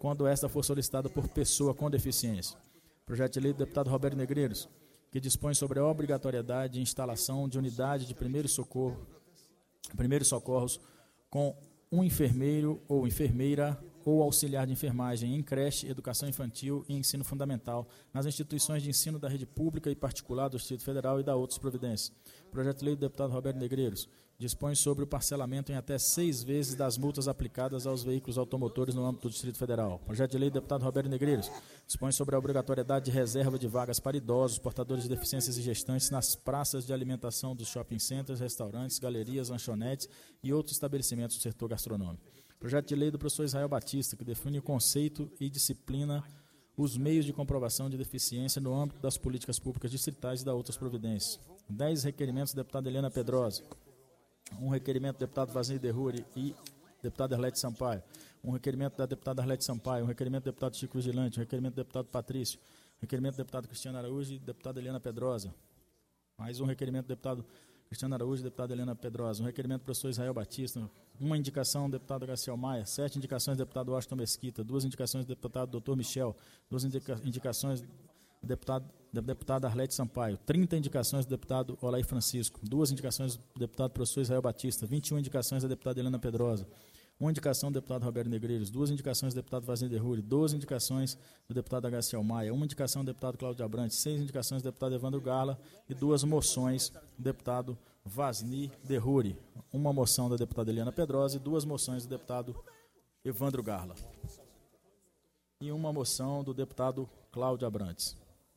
quando esta for solicitada por pessoa com deficiência. Projeto de lei do deputado Roberto Negreiros, que dispõe sobre a obrigatoriedade de instalação de unidade de primeiros socorros com um enfermeiro ou enfermeira ou auxiliar de enfermagem em creche, educação infantil e ensino fundamental nas instituições de ensino da rede pública e particular do Distrito Federal e da outras providências. Projeto de lei do deputado Roberto Negreiros dispõe sobre o parcelamento em até 6 vezes das multas aplicadas aos veículos automotores no âmbito do Distrito Federal. Projeto de lei do deputado Roberto Negreiros dispõe sobre a obrigatoriedade de reserva de vagas para idosos, portadores de deficiências e gestantes nas praças de alimentação dos shopping centers, restaurantes, galerias, lanchonetes e outros estabelecimentos do setor gastronômico. Projeto de lei do professor Israel Batista, que define o conceito e disciplina os meios de comprovação de deficiência no âmbito das políticas públicas distritais e da outras providências. 10 requerimentos da deputada Eliana Pedrosa. Um requerimento do deputado Vasney Derruri e deputada Arlete Sampaio. Um requerimento da deputada Arlete Sampaio. Um requerimento do deputado Chico Vigilante. Um requerimento do deputado Patrício. Um requerimento do deputado Cristiano Araújo e deputada Eliana Pedrosa. Mais um requerimento do deputado Cristiano Araújo e deputada Eliana Pedrosa. Um requerimento do professor Israel Batista. Uma indicação do deputado Graciel Maia. 7 indicações do deputado Washington Mesquita. 2 indicações do deputado Dr. Michel. 2 indicações do deputado Arlete Sampaio. 30 indicações do deputado Olaí Francisco. 2 indicações do deputado professor Israel Batista. 21 indicações da deputada Eliana Pedrosa. 1 indicação do deputado Roberto Negreiros. 2 indicações do deputado Vasney Derruri. 12 indicações do deputado Graciel Maia. 1 indicação do deputado Cláudio Abrantes. 6 indicações do deputado Evandro Garla. E 2 moções do deputado Vasney Derruri. 1 moção da deputada Eliana Pedrosa e 2 moções do deputado Evandro Garla. E 1 moção do deputado Cláudio Abrantes.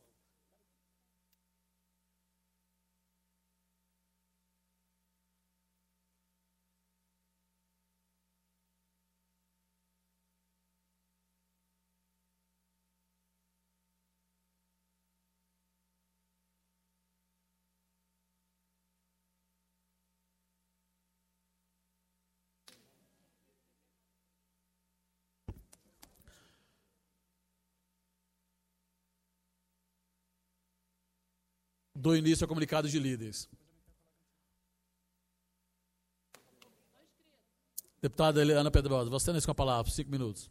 Dou início ao comunicado de líderes. Deputada Eliana Pedrosa, você tem com a palavra, 5 minutos.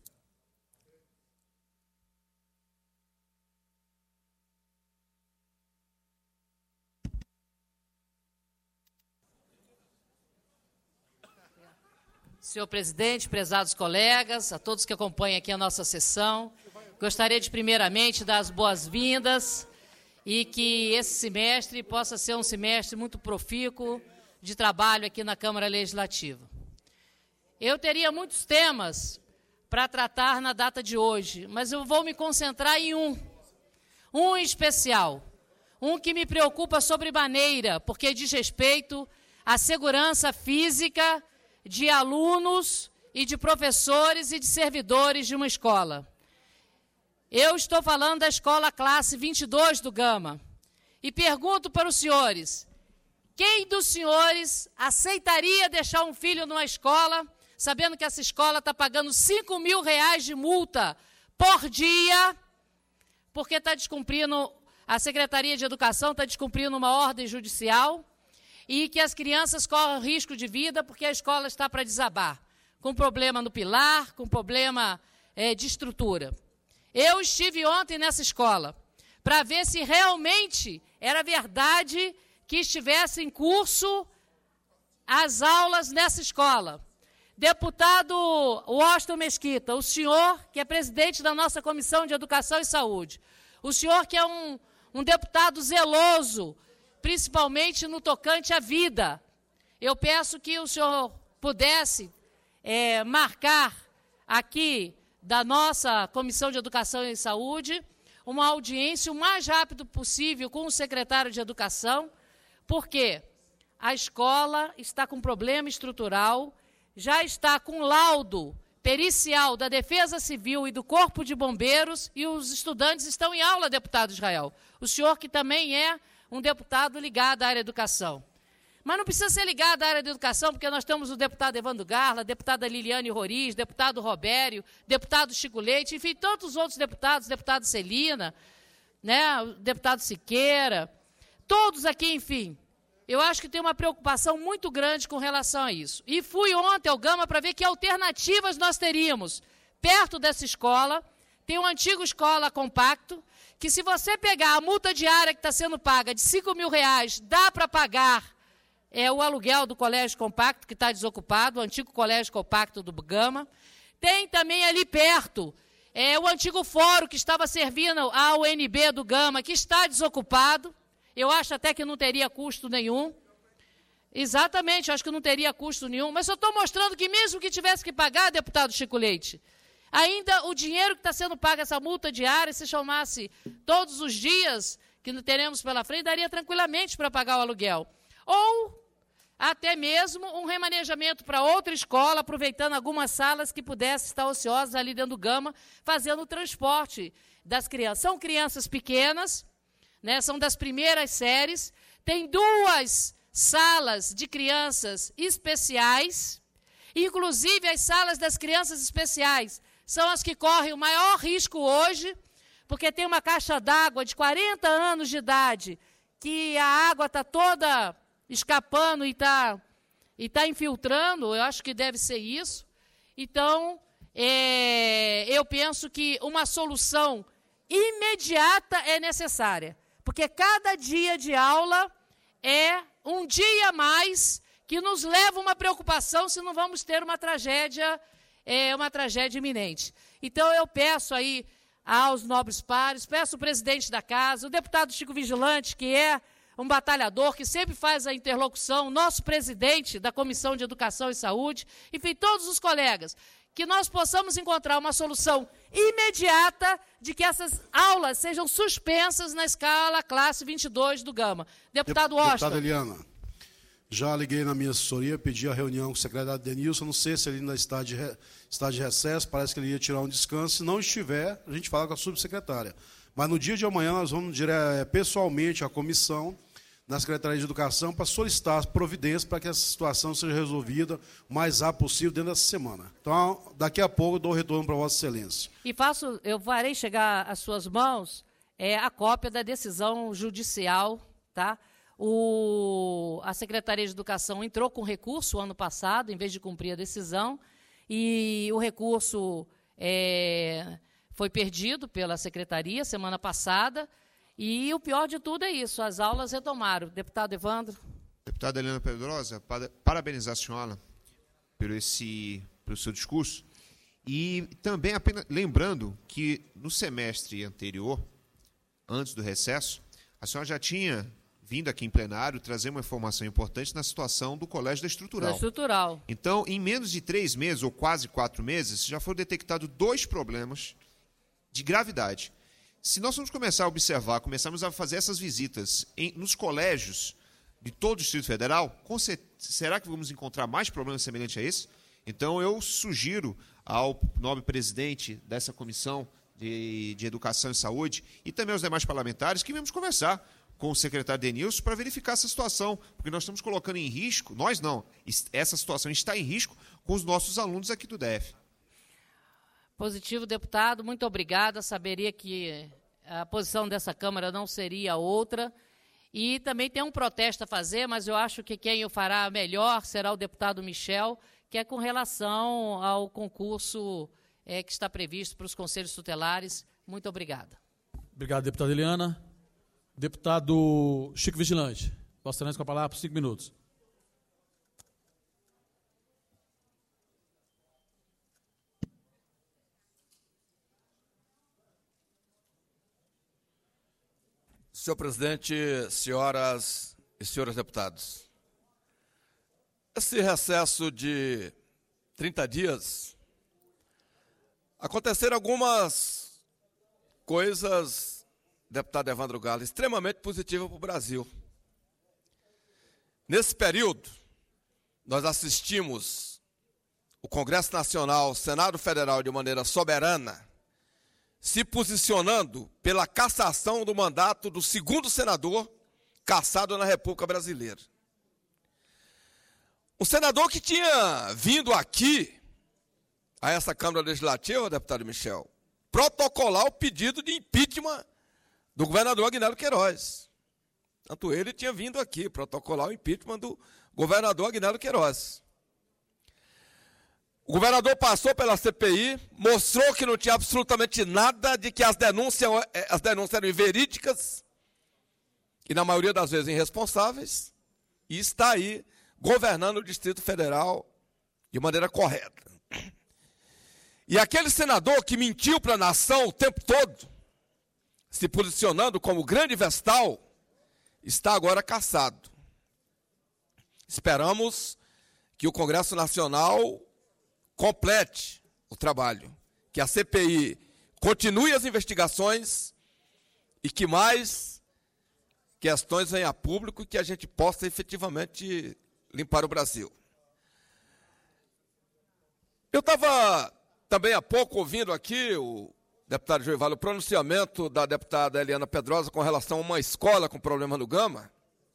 Senhor presidente, prezados colegas, a todos que acompanham aqui a nossa sessão, gostaria de primeiramente dar as boas-vindas e que esse semestre possa ser um semestre muito profícuo de trabalho aqui na Câmara Legislativa. Eu teria muitos temas para tratar na data de hoje, mas eu vou me concentrar em um especial, um que me preocupa sobremaneira, porque diz respeito à segurança física de alunos e de professores e de servidores de uma escola. Eu estou falando da escola classe 22 do Gama. E pergunto para os senhores, quem dos senhores aceitaria deixar um filho numa escola, sabendo que essa escola está pagando R$5.000 de multa por dia, porque está descumprindo, a Secretaria de Educação está descumprindo uma ordem judicial, e que as crianças correm risco de vida porque a escola está para desabar, com problema no pilar, com problema de estrutura. Eu estive ontem nessa escola para ver se realmente era verdade que estivesse em curso as aulas nessa escola. Deputado Washington Mesquita, o senhor que é presidente da nossa Comissão de Educação e Saúde, o senhor que é um deputado zeloso, principalmente no tocante à vida, eu peço que o senhor pudesse marcar aqui da nossa Comissão de Educação e Saúde uma audiência o mais rápido possível com o secretário de Educação, porque a escola está com problema estrutural, já está com laudo pericial da Defesa Civil e do Corpo de Bombeiros e os estudantes estão em aula, deputado Israel. O senhor que também é um deputado ligado à área da educação. Mas não precisa ser ligado à área da educação, porque nós temos o deputado Evandro Garla, a deputada Liliane Roriz, deputado Robério, deputado Chico Leite, enfim, tantos outros deputados, deputado Celina, né, o deputado Siqueira, todos aqui, enfim. Eu acho que tem uma preocupação muito grande com relação a isso. E fui ontem ao Gama para ver que alternativas nós teríamos perto dessa escola, tem um antigo escola compacto, que se você pegar a multa diária que está sendo paga de R$5.000, dá para pagar o aluguel do colégio compacto, que está desocupado, o antigo colégio compacto do Gama. Tem também ali perto o antigo fórum que estava servindo à UNB do Gama, que está desocupado. Eu acho até que não teria custo nenhum. Exatamente, eu acho que não teria custo nenhum. Mas eu estou mostrando que mesmo que tivesse que pagar, deputado Chico Leite, ainda o dinheiro que está sendo pago, essa multa diária, se chamasse todos os dias que teremos pela frente, daria tranquilamente para pagar o aluguel. Ou até mesmo um remanejamento para outra escola, aproveitando algumas salas que pudessem estar ociosas ali dentro do Gama, fazendo o transporte das crianças. São crianças pequenas, né, são das primeiras séries, tem 2 salas de crianças especiais, inclusive as salas das crianças especiais são as que correm o maior risco hoje, porque tem uma caixa d'água de 40 anos de idade, que a água está toda escapando e está infiltrando, eu acho que deve ser isso. Então, eu penso que uma solução imediata é necessária, porque cada dia de aula é um dia a mais que nos leva a uma preocupação se não vamos ter uma tragédia iminente. Então, eu peço aí aos nobres pares, peço ao presidente da casa, o deputado Chico Vigilante, que é um batalhador, que sempre faz a interlocução, nosso presidente da Comissão de Educação e Saúde, enfim, todos os colegas, que nós possamos encontrar uma solução imediata de que essas aulas sejam suspensas na escala classe 22 do Gama. Deputado Washington. Deputada Eliana, já liguei na minha assessoria, pedi a reunião com o secretário Denilson, não sei se ele ainda está de recesso, parece que ele ia tirar um descanso. Se não estiver, a gente fala com a subsecretária. Mas no dia de amanhã nós vamos pessoalmente à comissão, na Secretaria de Educação, para solicitar as providências para que essa situação seja resolvida o mais rápido possível dentro dessa semana. Então, daqui a pouco eu dou o retorno para Vossa Excelência. E eu farei chegar às suas mãos a cópia da decisão judicial, tá? A Secretaria de Educação entrou com recurso ano passado, em vez de cumprir a decisão, e o recurso foi perdido pela Secretaria semana passada, e o pior de tudo é isso, as aulas retomaram. Deputado Evandro. Deputada Eliana Pedrosa, parabenizar a senhora pelo seu discurso, e também apenas lembrando que no semestre anterior, antes do recesso, a senhora já tinha vindo aqui em plenário trazer uma informação importante na situação do Colégio da Estrutural. Da Estrutural. Então, em menos de 3 meses, ou quase 4 meses, já foram detectados 2 problemas de gravidade. Se nós vamos começar a observar, começarmos a fazer essas visitas nos colégios de todo o Distrito Federal, será que vamos encontrar mais problemas semelhantes a esse? Então, eu sugiro ao nobre presidente dessa comissão de Educação e Saúde e também aos demais parlamentares que vamos conversar com o secretário Denilson para verificar essa situação, porque nós estamos colocando em risco, nós não, essa situação está em risco com os nossos alunos aqui do DF. Positivo, deputado, muito obrigada. Saberia que a posição dessa Câmara não seria outra. E também tem um protesto a fazer, mas eu acho que quem o fará melhor será o deputado Michel, que é com relação ao concurso que está previsto para os conselhos tutelares. Muito obrigada. Obrigado, deputada Eliana. Deputado Chico Vigilante. Vossa Excelência com a palavra por 5 minutos. Senhor presidente, senhoras e senhores deputados, esse recesso de 30 dias, aconteceram algumas coisas, deputado Evandro Galo, extremamente positivas para o Brasil. Nesse período, nós assistimos o Congresso Nacional, o Senado Federal, de maneira soberana, se posicionando pela cassação do mandato do 2º senador cassado na República Brasileira. Um senador que tinha vindo aqui, a essa Câmara Legislativa, deputado Michel, protocolar o pedido de impeachment do governador Aguinaldo Queiroz. Tanto ele tinha vindo aqui protocolar o impeachment do governador Aguinaldo Queiroz. O governador passou pela CPI, mostrou que não tinha absolutamente nada, de que as denúncias eram inverídicas e, na maioria das vezes, irresponsáveis, e está aí governando o Distrito Federal de maneira correta. E aquele senador que mentiu para a nação o tempo todo, se posicionando como grande vestal, está agora cassado. Esperamos que o Congresso Nacional complete o trabalho, que a CPI continue as investigações e que mais questões venham a público e que a gente possa efetivamente limpar o Brasil. Eu estava também há pouco ouvindo aqui o deputado Joival, o pronunciamento da deputada Eliana Pedrosa com relação a uma escola com problema no Gama.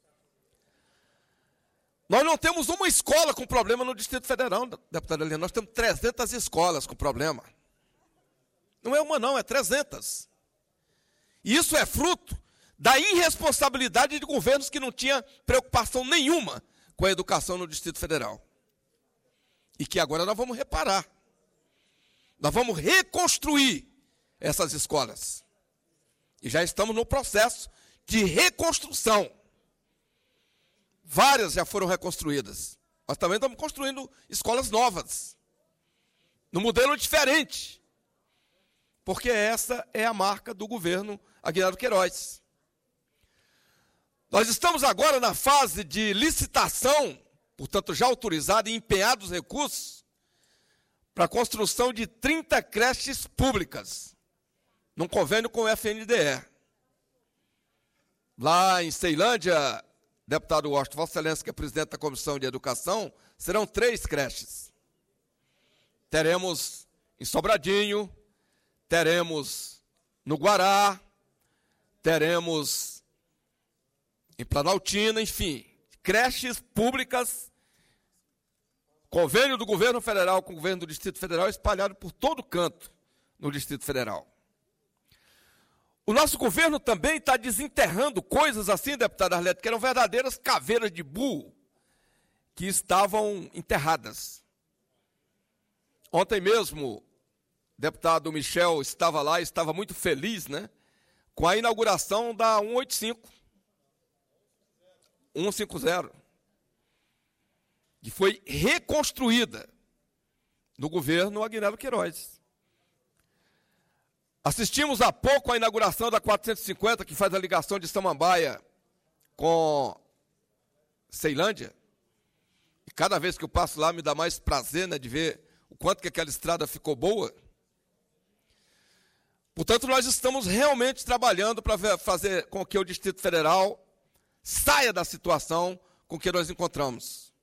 Nós não temos uma escola com problema no Distrito Federal, deputada Eliana, nós temos 300 escolas com problema. Não é uma não, é 300. E isso é fruto da irresponsabilidade de governos que não tinham preocupação nenhuma com a educação no Distrito Federal. E que agora nós vamos reparar. Nós vamos reconstruir essas escolas. E já estamos no processo de reconstrução. Várias já foram reconstruídas. Nós também estamos construindo escolas novas. Num modelo diferente. Porque essa é a marca do governo Aguinaldo Queiroz. Nós estamos agora na fase de licitação, portanto já autorizada e empenhados recursos, para a construção de 30 creches públicas, num convênio com o FNDE. Lá em Ceilândia, deputado Washington, Vossa Excelência, que é presidente da Comissão de Educação, serão 3 creches. Teremos em Sobradinho, teremos no Guará, teremos em Planaltina, enfim, creches públicas, convênio do governo federal com o governo do Distrito Federal espalhado por todo canto no Distrito Federal. O nosso governo também está desenterrando coisas assim, deputada Arlete, que eram verdadeiras caveiras de burro que estavam enterradas. Ontem mesmo, o deputado Michel estava lá e estava muito feliz, né, com a inauguração da 150, que foi reconstruída no governo Aguinaldo Queiroz. Assistimos há pouco à inauguração da 450, que faz a ligação de Samambaia com Ceilândia. E cada vez que eu passo lá me dá mais prazer, né, de ver o quanto que aquela estrada ficou boa. Portanto, nós estamos realmente trabalhando para fazer com que o Distrito Federal saia da situação com que nós encontramos.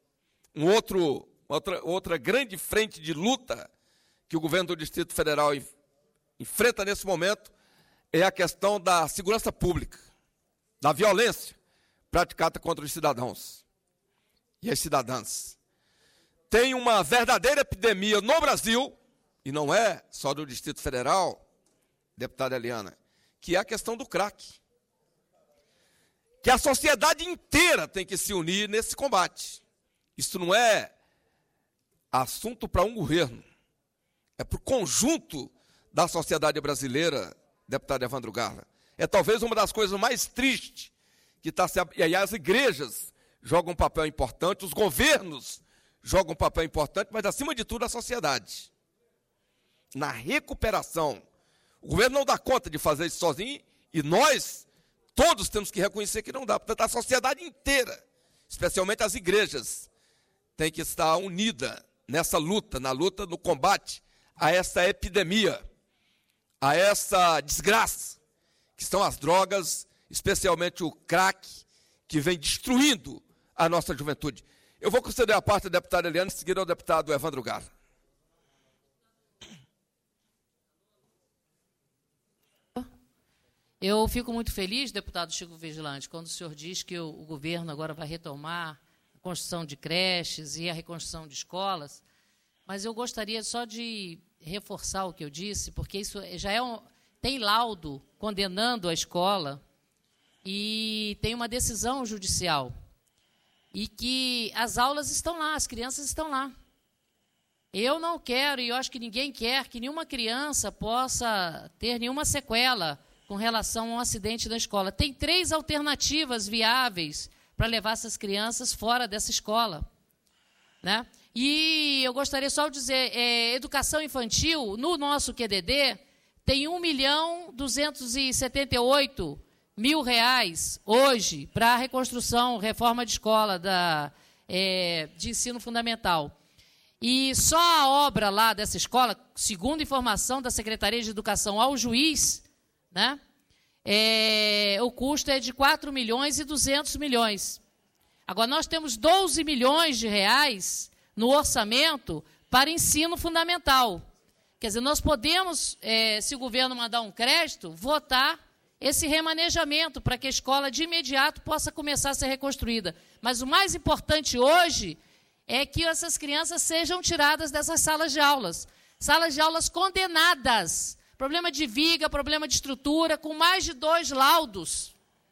Outra grande frente de luta que o governo do Distrito Federal enfrenta nesse momento é a questão da segurança pública, da violência praticada contra os cidadãos e as cidadãs. Tem uma verdadeira epidemia no Brasil, e não é só do Distrito Federal, deputada Eliana, que é a questão do crack. Que a sociedade inteira tem que se unir nesse combate. Isso não é assunto para um governo, é para o conjunto da sociedade brasileira, deputado Evandro Garla. É talvez uma das coisas mais tristes que está se... E aí as igrejas jogam um papel importante, os governos jogam um papel importante, mas acima de tudo a sociedade. Na recuperação. O governo não dá conta de fazer isso sozinho e nós, todos temos que reconhecer que não dá. Portanto, a sociedade inteira, especialmente as igrejas, tem que estar unida nessa luta, no combate a essa epidemia, a essa desgraça, que são as drogas, especialmente o crack, que vem destruindo a nossa juventude. Eu vou conceder a parte da deputada Eliana, em seguida ao deputado Evandro Garla. Eu fico muito feliz, deputado Chico Vigilante, quando o senhor diz que o governo agora vai retomar a construção de creches e a reconstrução de escolas, mas eu gostaria só de reforçar o que eu disse, porque isso já tem laudo condenando a escola e tem uma decisão judicial e que as aulas estão lá, as crianças estão lá. Eu não quero, e eu acho que ninguém quer, que nenhuma criança possa ter nenhuma sequela com relação a um acidente na escola. Tem 3 alternativas viáveis para levar essas crianças fora dessa escola, né? E eu gostaria só de dizer, educação infantil, no nosso QDD, tem R$1.278.000 hoje para a reconstrução, reforma de escola de ensino fundamental. E só a obra lá dessa escola, segundo informação da Secretaria de Educação ao juiz, né, o custo é de R$4.200.000.000. Agora, nós temos 12 milhões de reais no orçamento para ensino fundamental. Quer dizer, nós podemos, se o governo mandar um crédito, votar esse remanejamento para que a escola de imediato possa começar a ser reconstruída. Mas o mais importante hoje é que essas crianças sejam tiradas dessas salas de aulas condenadas. Problema de viga, problema de estrutura, com mais de 2 laudos.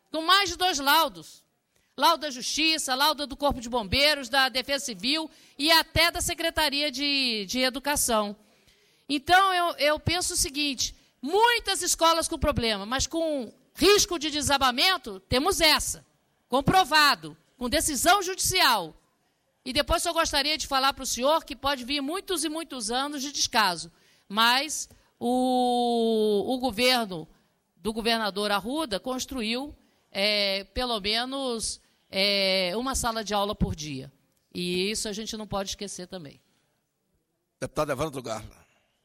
Laudo da Justiça, laudo do Corpo de Bombeiros, da Defesa Civil e até da Secretaria de Educação. Então, eu penso o seguinte, muitas escolas com problema, mas com risco de desabamento, temos essa, comprovado, com decisão judicial. E depois eu gostaria de falar para o senhor que pode vir muitos e muitos anos de descaso, mas o governo do governador Arruda construiu pelo menos uma sala de aula por dia. E isso a gente não pode esquecer também. Deputado Evandro Garla.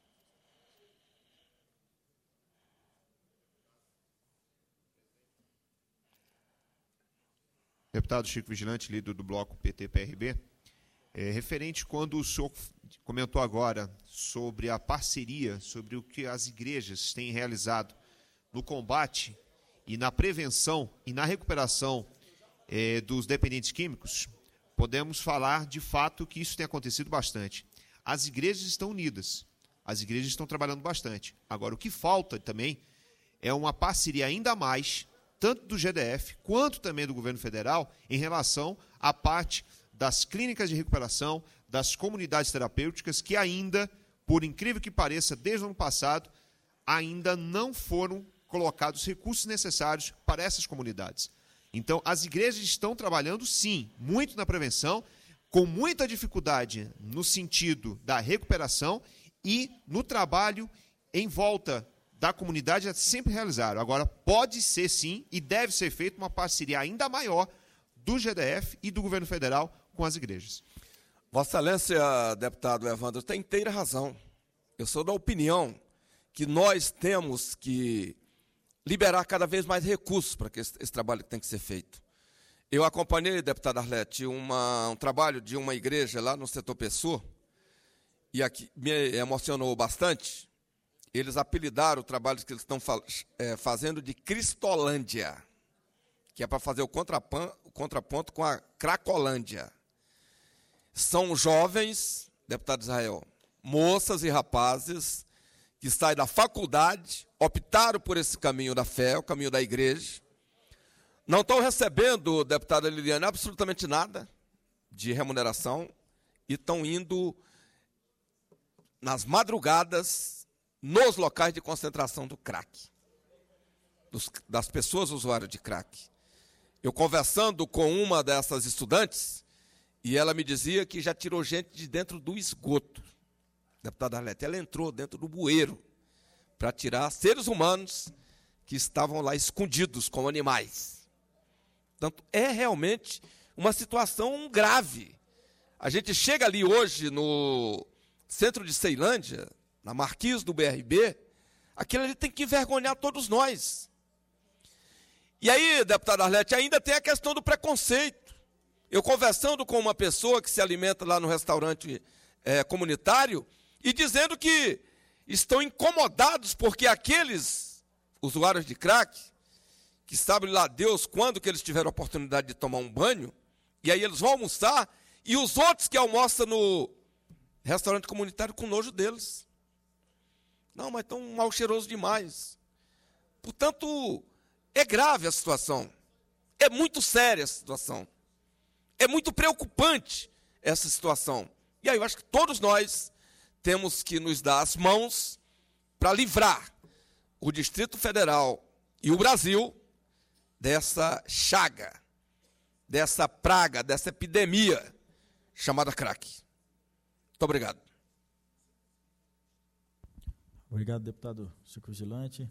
Deputado Chico Vigilante, líder do bloco PT-PRB, referente quando o senhor comentou agora sobre a parceria, sobre o que as igrejas têm realizado no combate e na prevenção e na recuperação dos dependentes químicos, podemos falar de fato que isso tem acontecido bastante. As igrejas estão unidas, as igrejas estão trabalhando bastante. Agora, o que falta também é uma parceria ainda mais, tanto do GDF quanto também do governo federal, em relação à parte das clínicas de recuperação, das comunidades terapêuticas, que ainda, por incrível que pareça, desde o ano passado, ainda não foram colocados recursos necessários para essas comunidades. Então, as igrejas estão trabalhando, sim, muito na prevenção, com muita dificuldade no sentido da recuperação e no trabalho em volta da comunidade a sempre realizaram. Agora, pode ser, sim, e deve ser feita uma parceria ainda maior do GDF e do governo federal com as igrejas. Vossa Excelência, deputado Evandro, tem inteira razão. Eu sou da opinião que nós temos que liberar cada vez mais recursos para que esse trabalho tem que ser feito. Eu acompanhei, deputado Arlete, um trabalho de uma igreja lá no setor Pessoa, e aqui me emocionou bastante. Eles apelidaram o trabalho que eles estão fazendo de Cristolândia, que é para fazer o contraponto com a Cracolândia. São jovens, deputado Israel, moças e rapazes que saem da faculdade, optaram por esse caminho da fé, o caminho da igreja, não estão recebendo, deputada Liliane, absolutamente nada de remuneração e estão indo nas madrugadas nos locais de concentração do crack, das pessoas usuárias de crack. Eu conversando com uma dessas estudantes, e ela me dizia que já tirou gente de dentro do esgoto. Deputada Arlete, ela entrou dentro do bueiro para tirar seres humanos que estavam lá escondidos como animais. Portanto, é realmente uma situação grave. A gente chega ali hoje no centro de Ceilândia, na Marquise do BRB, aquilo ali tem que envergonhar todos nós. E aí, deputada Arlete, ainda tem a questão do preconceito. Eu conversando com uma pessoa que se alimenta lá no restaurante comunitário e dizendo que estão incomodados porque aqueles usuários de crack, que sabe lá Deus quando que eles tiveram a oportunidade de tomar um banho, e aí eles vão almoçar, e os outros que almoçam no restaurante comunitário com nojo deles. Não, mas estão mal cheiroso demais. Portanto, é grave a situação. É muito séria a situação. É muito preocupante essa situação. E aí eu acho que todos nós temos que nos dar as mãos para livrar o Distrito Federal e o Brasil dessa chaga, dessa praga, dessa epidemia chamada crack. Muito obrigado. Obrigado, deputado Chico Vigilante.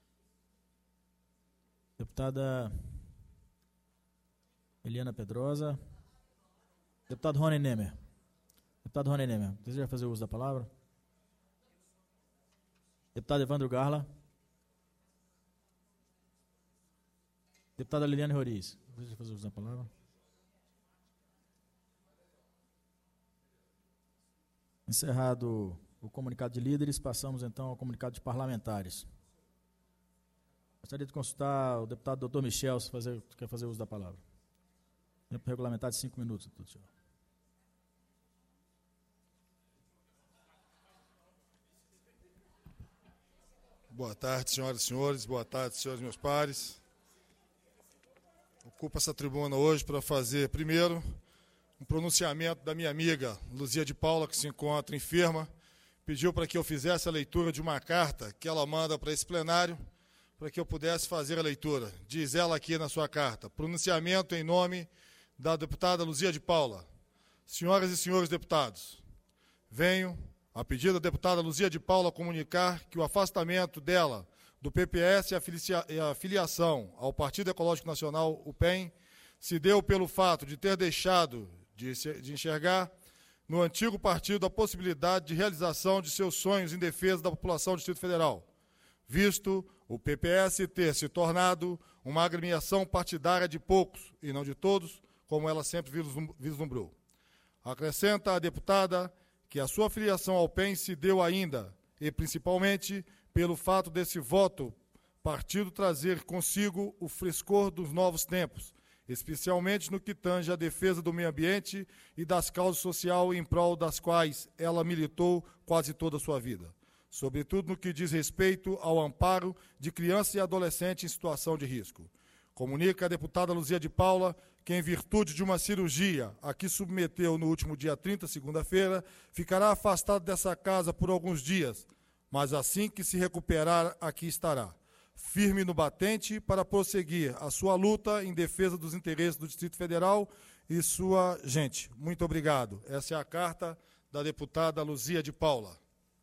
Deputada Eliana Pedrosa. Deputado Rony Nemer. Deputado Rony Nemer, deseja fazer uso da palavra? Deputado Evandro Garla. Deputada Liliane Roriz, deseja fazer uso da palavra? Encerrado o comunicado de líderes, passamos então ao comunicado de parlamentares. Gostaria de consultar o deputado Dr. Michel, se quer fazer uso da palavra. Tempo regulamentar de 5 minutos, doutor Michel. Boa tarde, senhoras e senhores. Boa tarde, senhores meus pares. Ocupo essa tribuna hoje para fazer, primeiro, um pronunciamento da minha amiga Luzia de Paula, que se encontra enferma. Pediu para que eu fizesse a leitura de uma carta que ela manda para esse plenário, para que eu pudesse fazer a leitura. Diz ela aqui na sua carta: pronunciamento em nome da deputada Luzia de Paula. Senhoras e senhores deputados, venho, a pedido da deputada Luzia de Paula, comunicar que o afastamento dela do PPS e a filiação ao Partido Ecológico Nacional, o PEN, se deu pelo fato de ter deixado de enxergar no antigo partido a possibilidade de realização de seus sonhos em defesa da população do Distrito Federal, visto o PPS ter se tornado uma agremiação partidária de poucos, e não de todos, como ela sempre vislumbrou. Acrescenta a deputada que a sua filiação ao PEN se deu ainda, e principalmente, pelo fato desse voto partido trazer consigo o frescor dos novos tempos, especialmente no que tange à defesa do meio ambiente e das causas sociais em prol das quais ela militou quase toda a sua vida, sobretudo no que diz respeito ao amparo de crianças e adolescentes em situação de risco. Comunica a deputada Luzia de Paula que, em virtude de uma cirurgia a que submeteu no último dia 30, segunda-feira, ficará afastada dessa casa por alguns dias, mas assim que se recuperar, aqui estará, firme no batente para prosseguir a sua luta em defesa dos interesses do Distrito Federal e sua gente. Muito obrigado. Essa é a carta da deputada Luzia de Paula.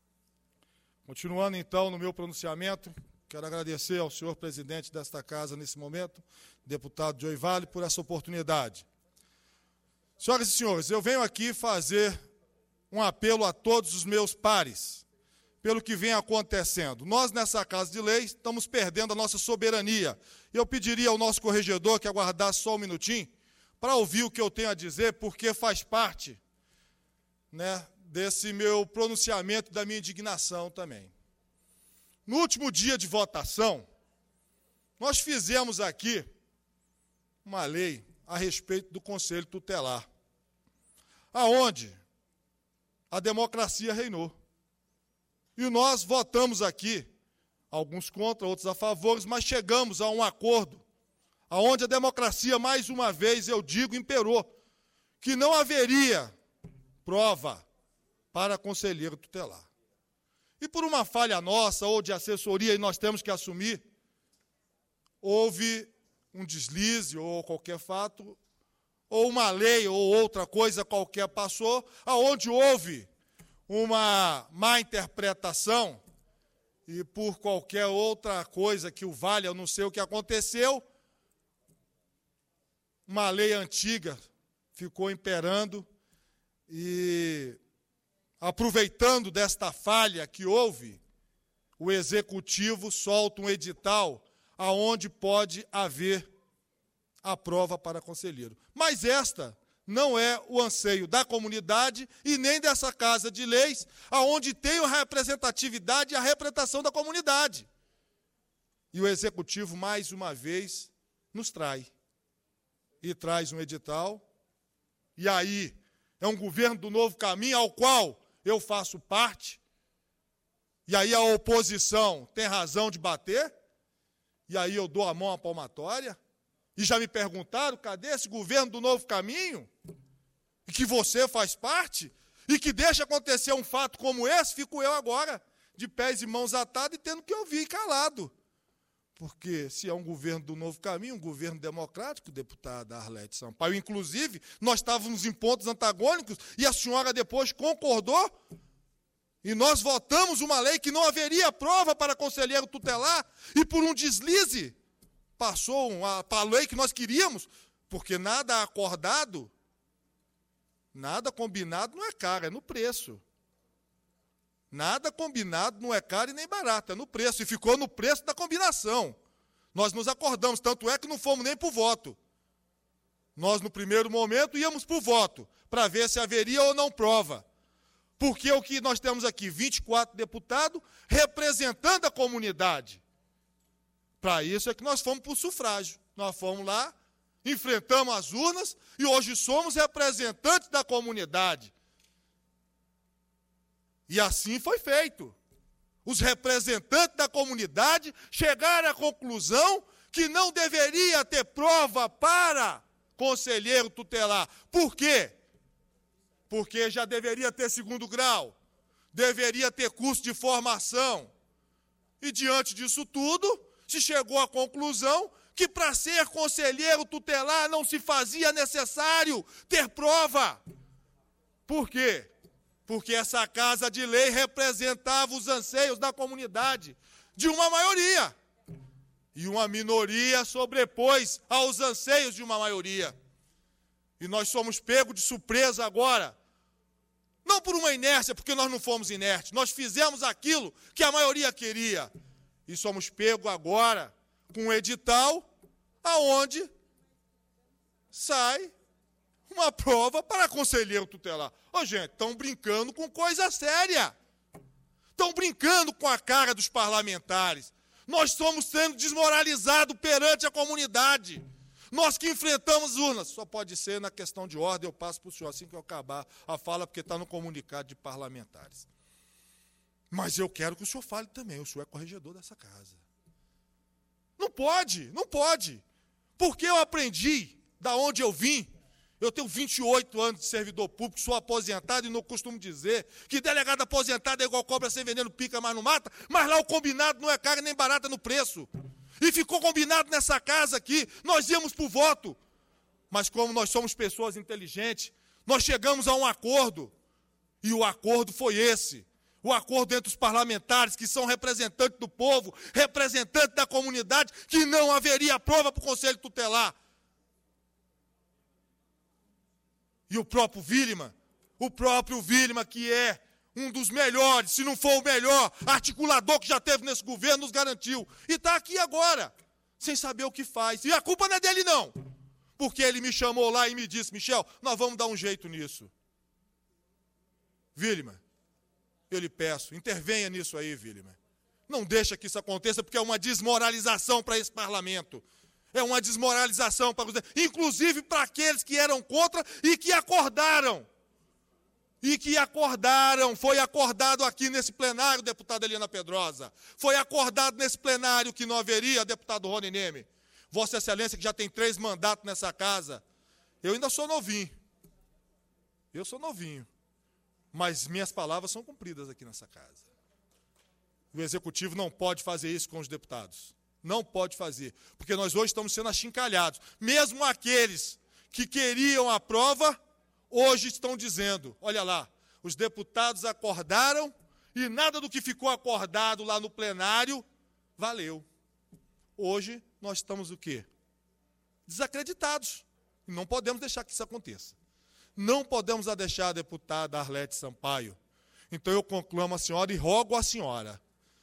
Continuando, então, no meu pronunciamento, quero agradecer ao senhor presidente desta casa, nesse momento, deputado Joey Vale, por essa oportunidade. Senhoras e senhores, eu venho aqui fazer um apelo a todos os meus pares, pelo que vem acontecendo. Nós, nessa Casa de Leis, estamos perdendo a nossa soberania. E eu pediria ao nosso corregedor que aguardasse só um minutinho para ouvir o que eu tenho a dizer, porque faz parte, né, desse meu pronunciamento, da minha indignação também. No último dia de votação, nós fizemos aqui uma lei a respeito do Conselho Tutelar, aonde a democracia reinou. E nós votamos aqui, alguns contra, outros a favor, mas chegamos a um acordo, aonde a democracia, mais uma vez, eu digo, imperou, que não haveria prova para conselheiro tutelar. E por uma falha nossa, ou de assessoria, e nós temos que assumir, houve um deslize, ou qualquer fato, ou uma lei, ou outra coisa qualquer passou, aonde houve uma má interpretação, e por qualquer outra coisa que o valha, eu não sei o que aconteceu, uma lei antiga ficou imperando, e aproveitando desta falha que houve, o Executivo solta um edital aonde pode haver a prova para conselheiro. Mas esta não é o anseio da comunidade e nem dessa Casa de Leis, aonde tem a representatividade e a representação da comunidade. E o Executivo, mais uma vez, nos trai. E traz um edital, e aí é um governo do Novo Caminho, ao qual eu faço parte, e aí a oposição tem razão de bater, e aí eu dou a mão à palmatória, e já me perguntaram, cadê esse governo do Novo Caminho? E que você faz parte? e que deixa acontecer um fato como esse, fico eu agora, de pés e mãos atados e tendo que ouvir calado. Porque se é um governo do Novo Caminho, um governo democrático, deputada Arlete Sampaio, inclusive, nós estávamos em pontos antagônicos e a senhora depois concordou e nós votamos uma lei que não haveria prova para conselheiro tutelar e por um deslize passou a lei que nós queríamos, porque nada acordado, nada combinado não é caro, é no preço. Nada combinado não é caro e nem barato, é no preço. E ficou no preço da combinação. Nós nos acordamos, tanto é que não fomos nem para o voto. Nós, no primeiro momento, íamos para o voto, para ver se haveria ou não prova. Porque o que nós temos aqui, 24 deputados representando a comunidade. Para isso é que nós fomos para o sufrágio. Nós fomos lá, enfrentamos as urnas e hoje somos representantes da comunidade. E assim foi feito. Os representantes da comunidade chegaram à conclusão que não deveria ter prova para conselheiro tutelar. Por quê? Porque já deveria ter segundo grau, deveria ter curso de formação. E diante disso tudo, se chegou à conclusão que para ser conselheiro tutelar não se fazia necessário ter prova. Por quê? Porque essa casa de lei representava os anseios da comunidade, de uma maioria. E uma minoria sobrepôs aos anseios de uma maioria. E nós somos pegos de surpresa agora. Não por uma inércia, porque nós não fomos inertes. Nós fizemos aquilo que a maioria queria. E somos pegos agora com um edital aonde sai uma prova para conselheiro tutelar. Ô, gente, estão brincando com coisa séria. Estão brincando com a cara dos parlamentares. Nós estamos sendo desmoralizados perante a comunidade. Nós que enfrentamos urnas. Só pode ser na questão de ordem, eu passo para o senhor assim que eu acabar a fala, porque está no comunicado de parlamentares. Mas eu quero que o senhor fale também, o senhor é corregedor dessa casa. Não pode, não pode. Porque eu aprendi da onde eu vim. Eu tenho 28 anos de servidor público, sou aposentado e não costumo dizer que delegado aposentado é igual cobra sem veneno, pica, mas não mata, mas lá o combinado não é caro nem barata no preço. E ficou combinado nessa casa aqui, nós íamos para o voto. Mas como nós somos pessoas inteligentes, nós chegamos a um acordo. E o acordo foi esse. O acordo entre os parlamentares, que são representantes do povo, representantes da comunidade, que não haveria prova para o Conselho Tutelar. E o próprio Villeman, que é um dos melhores, se não for o melhor articulador que já teve nesse governo, nos garantiu. E está aqui agora, sem saber o que faz. E a culpa não é dele, não. Porque ele me chamou lá e me disse, Michel, nós vamos dar um jeito nisso. Villeman, eu lhe peço, intervenha nisso aí, Villeman. Não deixa que isso aconteça, porque é uma desmoralização para esse parlamento. É uma desmoralização, inclusive para aqueles que eram contra e que acordaram. Foi acordado aqui nesse plenário, deputada Eliana Pedrosa. Foi acordado nesse plenário que não haveria, deputado Rony Neme. Vossa Excelência, que já tem 3 mandatos nessa casa. Eu ainda sou novinho. Mas minhas palavras são cumpridas aqui nessa casa. O Executivo não pode fazer isso com os deputados. Não pode fazer, porque nós hoje estamos sendo achincalhados. Mesmo aqueles que queriam a prova, hoje estão dizendo, olha lá, os deputados acordaram e nada do que ficou acordado lá no plenário valeu. Hoje nós estamos o quê? Desacreditados. E não podemos deixar que isso aconteça. Não podemos deixar a deputada Arlete Sampaio. Então eu conclamo a senhora e rogo a senhora,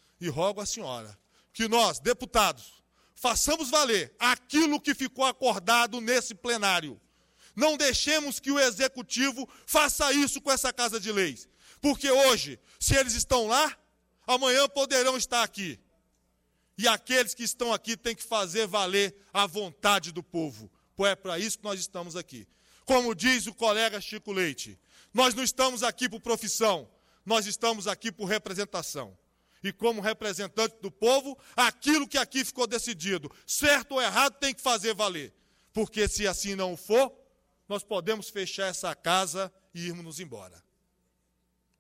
que nós, deputados, façamos valer aquilo que ficou acordado nesse plenário. Não deixemos que o Executivo faça isso com essa Casa de Leis. Porque hoje, se eles estão lá, amanhã poderão estar aqui. E aqueles que estão aqui têm que fazer valer a vontade do povo. Pois é para isso que nós estamos aqui. Como diz o colega Chico Leite, nós não estamos aqui por profissão, nós estamos aqui por representação. E como representante do povo, aquilo que aqui ficou decidido, certo ou errado, tem que fazer valer. Porque se assim não for, nós podemos fechar essa casa e irmos nos embora.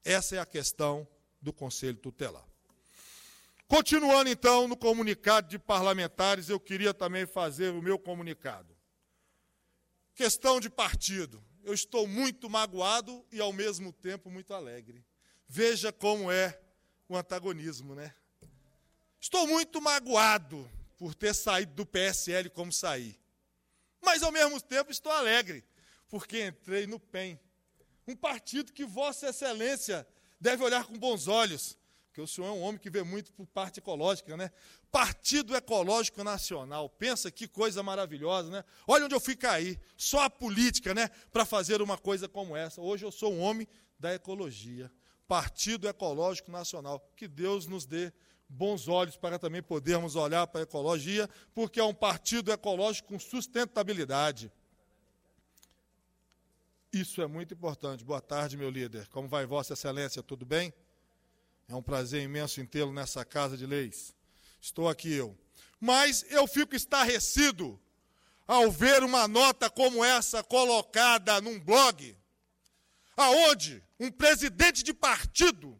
Essa é a questão do Conselho Tutelar. Continuando, então, no comunicado de parlamentares, eu queria também fazer o meu comunicado. Questão de partido. Eu estou muito magoado e, ao mesmo tempo, muito alegre. Veja como é o antagonismo, né? Estou muito magoado por ter saído do PSL como saí. Mas, ao mesmo tempo, estou alegre, porque entrei no PEN. Um partido que Vossa Excelência deve olhar com bons olhos, porque o senhor é um homem que vê muito por parte ecológica, né? Partido Ecológico Nacional, pensa que coisa maravilhosa, né? Olha onde eu fui cair, só a política, né, para fazer uma coisa como essa. Hoje eu sou um homem da ecologia, Partido Ecológico Nacional, que Deus nos dê bons olhos para também podermos olhar para a ecologia, porque é um partido ecológico com sustentabilidade. Isso é muito importante. Boa tarde, meu líder. Como vai Vossa Excelência? Tudo bem? É um prazer imenso em tê-lo nessa Casa de Leis. Estou aqui eu. Mas eu fico estarrecido ao ver uma nota como essa colocada num blog, aonde um presidente de partido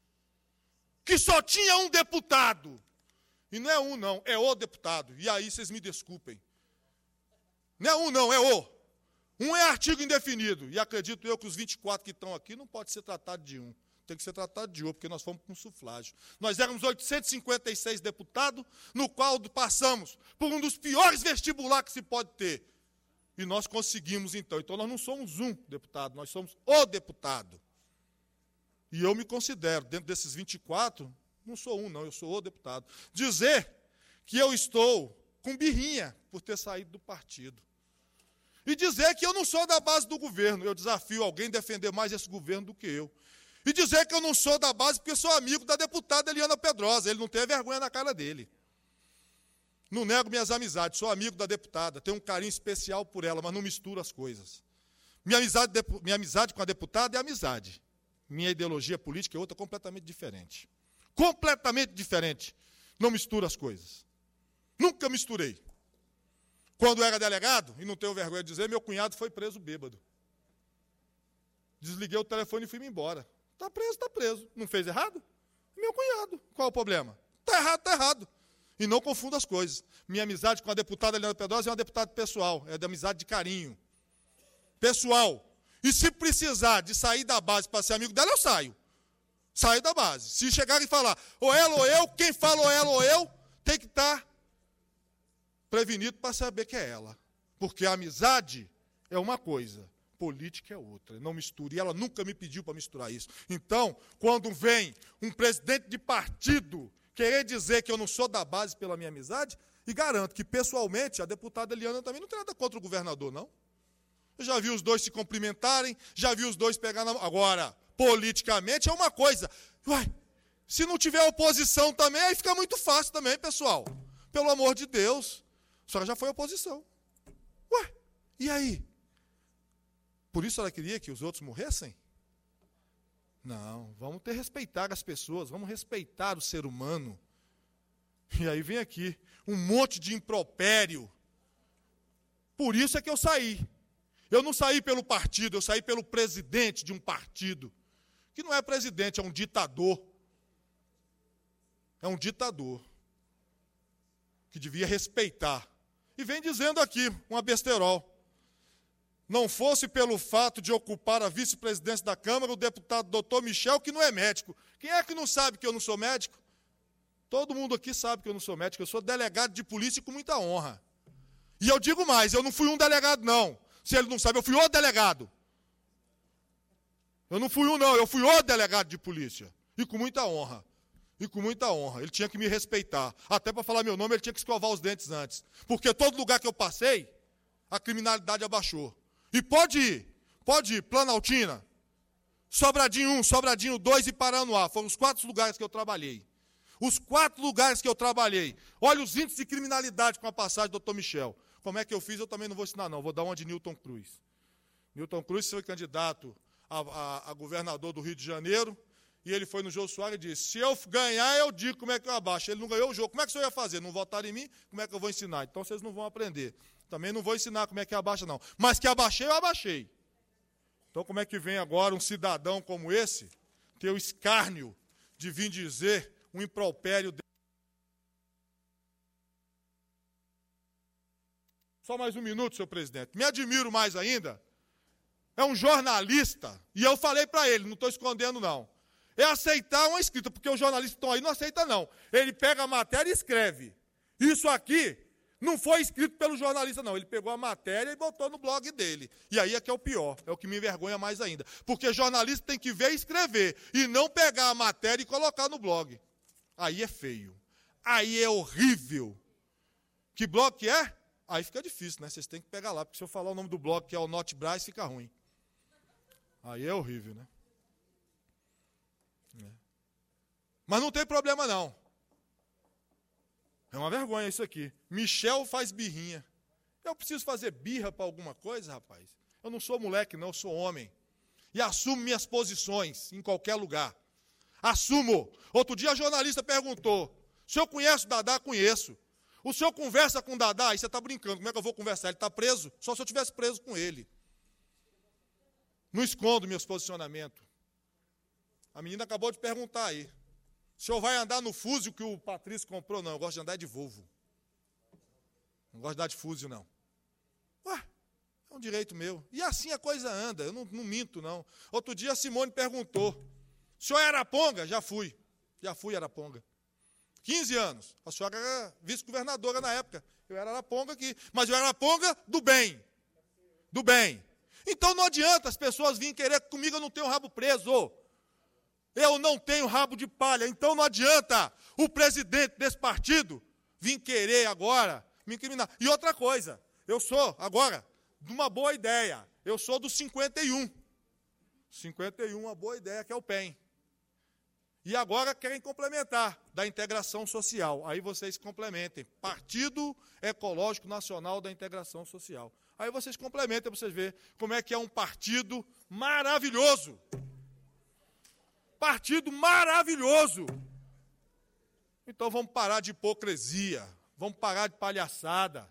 que só tinha um deputado, e não é um não, é o deputado, e aí vocês me desculpem. Não é um não, é o. Um é artigo indefinido, e acredito eu que os 24 que estão aqui não pode ser tratado de um. Tem que ser tratado de outro, porque nós fomos com sufrágio. Nós éramos 856 deputados, no qual passamos por um dos piores vestibulares que se pode ter. E nós conseguimos, então. Então, nós não somos um deputado, nós somos o deputado. E eu me considero, dentro desses 24, não sou um, não, eu sou o deputado. Dizer que eu estou com birrinha por ter saído do partido. E dizer que eu não sou da base do governo. Eu desafio alguém a defender mais esse governo do que eu. E dizer que eu não sou da base porque sou amigo da deputada Eliana Pedrosa. Ele não tem vergonha na cara dele. Não nego minhas amizades, sou amigo da deputada, tenho um carinho especial por ela, mas não misturo as coisas. Minha amizade com a deputada é amizade. Minha ideologia política é outra completamente diferente. Completamente diferente. Não misturo as coisas. Nunca misturei. Quando eu era delegado, e não tenho vergonha de dizer, meu cunhado foi preso bêbado. Desliguei o telefone e fui-me embora. Está preso, está preso. Não fez errado? Meu cunhado. Qual o problema? Está errado, está errado. E não confunda as coisas. Minha amizade com a deputada Eliana Pedrosa é uma deputada pessoal, é de amizade de carinho. Pessoal. E se precisar de sair da base para ser amigo dela, eu saio. Saio da base. Se chegar e falar, ou ela ou eu, quem fala ou ela ou eu, tem que estar prevenido para saber que é ela. Porque a amizade é uma coisa, política é outra. Não misture. E ela nunca me pediu para misturar isso. Então, quando vem um presidente de partido querer dizer que eu não sou da base pela minha amizade, e garanto que, pessoalmente, a deputada Eliana também não tem nada contra o governador, não. Eu já vi os dois se cumprimentarem, já vi os dois pegar na mão. Agora, politicamente é uma coisa. Uai, se não tiver oposição também, aí fica muito fácil também, pessoal. Pelo amor de Deus. A senhora já foi oposição. Ué, e aí? Por isso ela queria que os outros morressem? Não, vamos respeitar as pessoas, vamos respeitar o ser humano. E aí vem aqui, um monte de impropério. Por isso é que eu saí. Eu não saí pelo partido, eu saí pelo presidente de um partido. Que não é presidente, é um ditador. É um ditador. Que devia respeitar. E vem dizendo aqui, uma besterol. Não fosse pelo fato de ocupar a vice-presidência da Câmara, o deputado doutor Michel, que não é médico. Quem é que não sabe que eu não sou médico? Todo mundo aqui sabe que eu não sou médico, eu sou delegado de polícia com muita honra. E eu digo mais, eu não fui um delegado, não. Se ele não sabe, eu fui o delegado. Eu não fui um, não, eu fui o delegado de polícia. E com muita honra. E com muita honra. Ele tinha que me respeitar. Até para falar meu nome, ele tinha que escovar os dentes antes. Porque todo lugar que eu passei, a criminalidade abaixou. E pode ir, Planaltina, Sobradinho 1, Sobradinho 2 e Paranoá. Foram os 4 lugares que eu trabalhei. Os 4 lugares que eu trabalhei. Olha os índices de criminalidade com a passagem do doutor Michel. Como é que eu fiz, eu também não vou ensinar, não. Vou dar uma de Newton Cruz. Newton Cruz foi candidato a governador do Rio de Janeiro, e ele foi no Jô Soares e disse, se eu ganhar, eu digo como é que eu abaixo. Ele não ganhou o jogo. Como é que o senhor ia fazer? Não votaram em mim? Como é que eu vou ensinar? Então, vocês não vão aprender. Também não vou ensinar como é que abaixa, não. Mas que abaixei, eu abaixei. Então, como é que vem agora um cidadão como esse ter o escárnio de vir dizer um impropério. Só mais um minuto, senhor presidente. Me admiro mais ainda. É um jornalista, e eu falei para ele, não estou escondendo não, é aceitar uma escrita, porque os jornalistas que estão aí não aceitam não. Ele pega a matéria e escreve. Isso aqui não foi escrito pelo jornalista não, ele pegou a matéria e botou no blog dele. E aí é que é o pior, é o que me envergonha mais ainda. Porque jornalista tem que ver e escrever, e não pegar a matéria e colocar no blog. Aí é feio, aí é horrível. Que blog que é? Aí fica difícil, né? Vocês têm que pegar lá, porque se eu falar o nome do blog, que é o Notebras, fica ruim. Aí é horrível, né? Mas não tem problema, não. É uma vergonha isso aqui. Michel faz birrinha. Eu preciso fazer birra para alguma coisa, rapaz? Eu não sou moleque, não, eu sou homem. E assumo minhas posições em qualquer lugar. Assumo. Outro dia a jornalista perguntou, o senhor conhece o Dadá? Conheço. O senhor conversa com o Dadá? Aí você está brincando, como é que eu vou conversar? Ele está preso? Só se eu estivesse preso com ele. Não escondo meus posicionamentos. A menina acabou de perguntar aí. O senhor vai andar no Fusio que o Patrício comprou? Não, eu gosto de andar de Volvo. Não gosto de andar de Fusio, não. Ué, é um direito meu. E assim a coisa anda, eu não minto, não. Outro dia a Simone perguntou, o senhor é Araponga? Já fui Araponga. 15 anos. A senhora era vice-governadora na época. Eu era Araponga aqui. Mas eu era Araponga do bem. Do bem. Então não adianta as pessoas virem querer comigo, eu não tenho rabo preso. Eu não tenho rabo de palha. Então não adianta o presidente desse partido vir querer agora me incriminar. E outra coisa, eu sou, agora, de uma boa ideia. Eu sou do 51. 51, uma boa ideia, que é o PEN. E agora querem complementar, da integração social. Aí vocês complementem. Partido Ecológico Nacional da Integração Social. Aí vocês complementem para vocês verem como é que é um partido maravilhoso. Partido maravilhoso. Então vamos parar de hipocrisia. Vamos parar de palhaçada.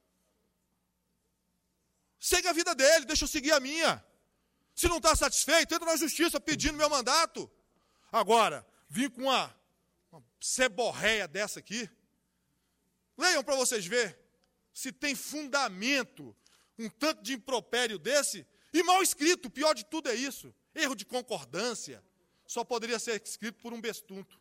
Segue a vida dele, deixa eu seguir a minha. Se não está satisfeito, entra na justiça pedindo meu mandato. Agora, vim com uma ceborréia dessa aqui. Leiam para vocês verem se tem fundamento um tanto de impropério desse. E mal escrito, o pior de tudo é isso. Erro de concordância. Só poderia ser escrito por um bestunto.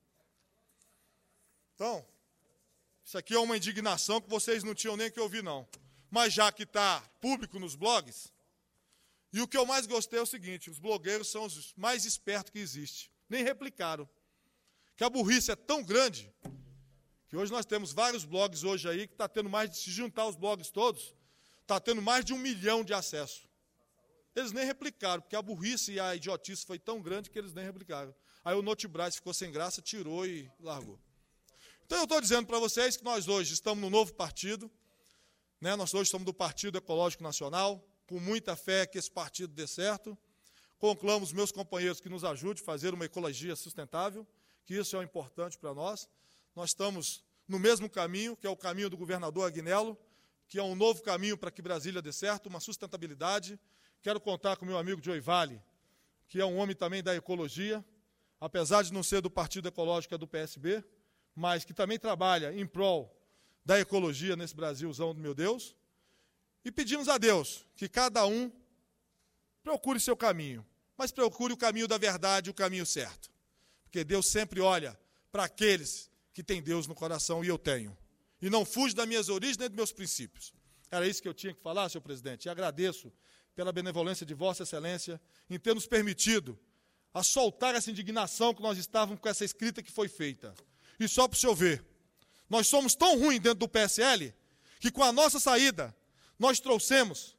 Então, isso aqui é uma indignação que vocês não tinham nem que ouvir, não. Mas já que está público nos blogs, e o que eu mais gostei é o seguinte, os blogueiros são os mais espertos que existe. Nem replicaram. Que a burrice é tão grande, que hoje nós temos vários blogs hoje aí, que está tendo mais, se juntar os blogs todos, está tendo mais de 1 milhão de acessos. Eles nem replicaram, porque a burrice e a idiotice foi tão grande que eles nem replicaram. Aí o Notebras ficou sem graça, tirou e largou. Então eu estou dizendo para vocês que nós hoje estamos no novo partido, né? Nós hoje estamos do Partido Ecológico Nacional, com muita fé que esse partido dê certo. Conclamo os meus companheiros que nos ajudem a fazer uma ecologia sustentável, que isso é importante para nós. Nós estamos no mesmo caminho, que é o caminho do governador Agnello, que é um novo caminho para que Brasília dê certo, uma sustentabilidade. Quero contar com o meu amigo Joey Vale, que é um homem também da ecologia, apesar de não ser do Partido Ecológico, é do PSB, mas que também trabalha em prol da ecologia nesse Brasilzão do meu Deus. E pedimos a Deus que cada um procure seu caminho, mas procure o caminho da verdade, o caminho certo. Porque Deus sempre olha para aqueles que têm Deus no coração, e eu tenho. E não fujo das minhas origens nem dos meus princípios. Era isso que eu tinha que falar, senhor presidente, e agradeço pela benevolência de Vossa Excelência em ter nos permitido a soltar essa indignação que nós estávamos com essa escrita que foi feita. E só para o senhor ver, nós somos tão ruins dentro do PSL que com a nossa saída nós trouxemos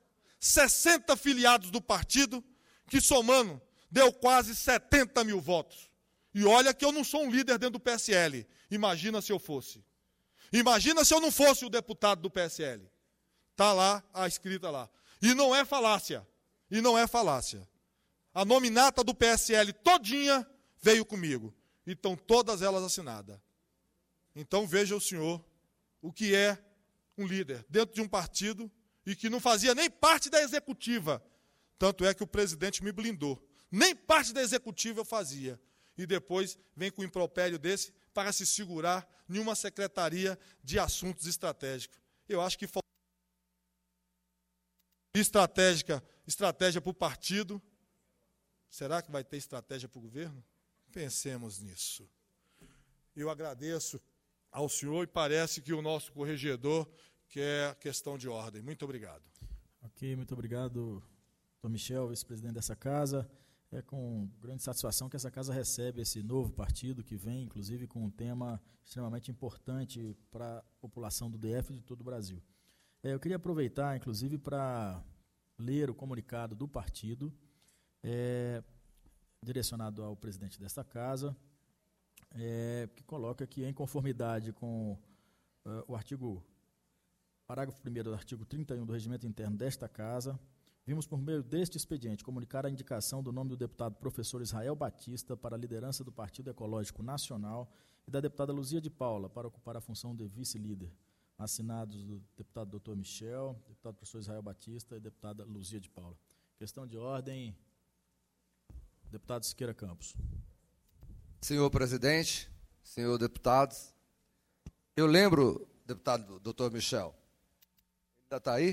60 filiados do partido que, somando, deu quase 70 mil votos. E olha que eu não sou um líder dentro do PSL. Imagina se eu fosse. Imagina se eu não fosse o deputado do PSL. Está lá, a escrita lá. E não é falácia. E não é falácia. A nominata do PSL todinha veio comigo. E estão todas elas assinadas. Então veja o senhor o que é um líder dentro de um partido e que não fazia nem parte da executiva. Tanto é que o presidente me blindou. Nem parte da executiva eu fazia. E depois vem com um impropério desse para se segurar em uma secretaria de assuntos estratégicos. Eu acho que falta estratégia para o partido. Será que vai ter estratégia para o governo? Pensemos nisso. Eu agradeço ao senhor e parece que o nosso corregedor quer questão de ordem. Muito obrigado. Ok, muito obrigado, doutor Michel, vice-presidente dessa casa. É com grande satisfação que essa casa recebe esse novo partido que vem, inclusive, com um tema extremamente importante para a população do DF e de todo o Brasil. Eu queria aproveitar, inclusive, para ler o comunicado do partido, direcionado ao presidente desta casa, que coloca que, em conformidade com o parágrafo 1º do artigo 31 do Regimento Interno desta casa, vimos, por meio deste expediente, comunicar a indicação do nome do deputado professor Israel Batista para a liderança do Partido Ecológico Nacional e da deputada Luzia de Paula para ocupar a função de vice-líder. Assinados do deputado Dr. Michel, deputado professor Israel Batista e deputada Luzia de Paula. Questão de ordem, deputado Siqueira Campos. Senhor presidente, senhor deputados, eu lembro, deputado Dr. Michel, ainda está aí?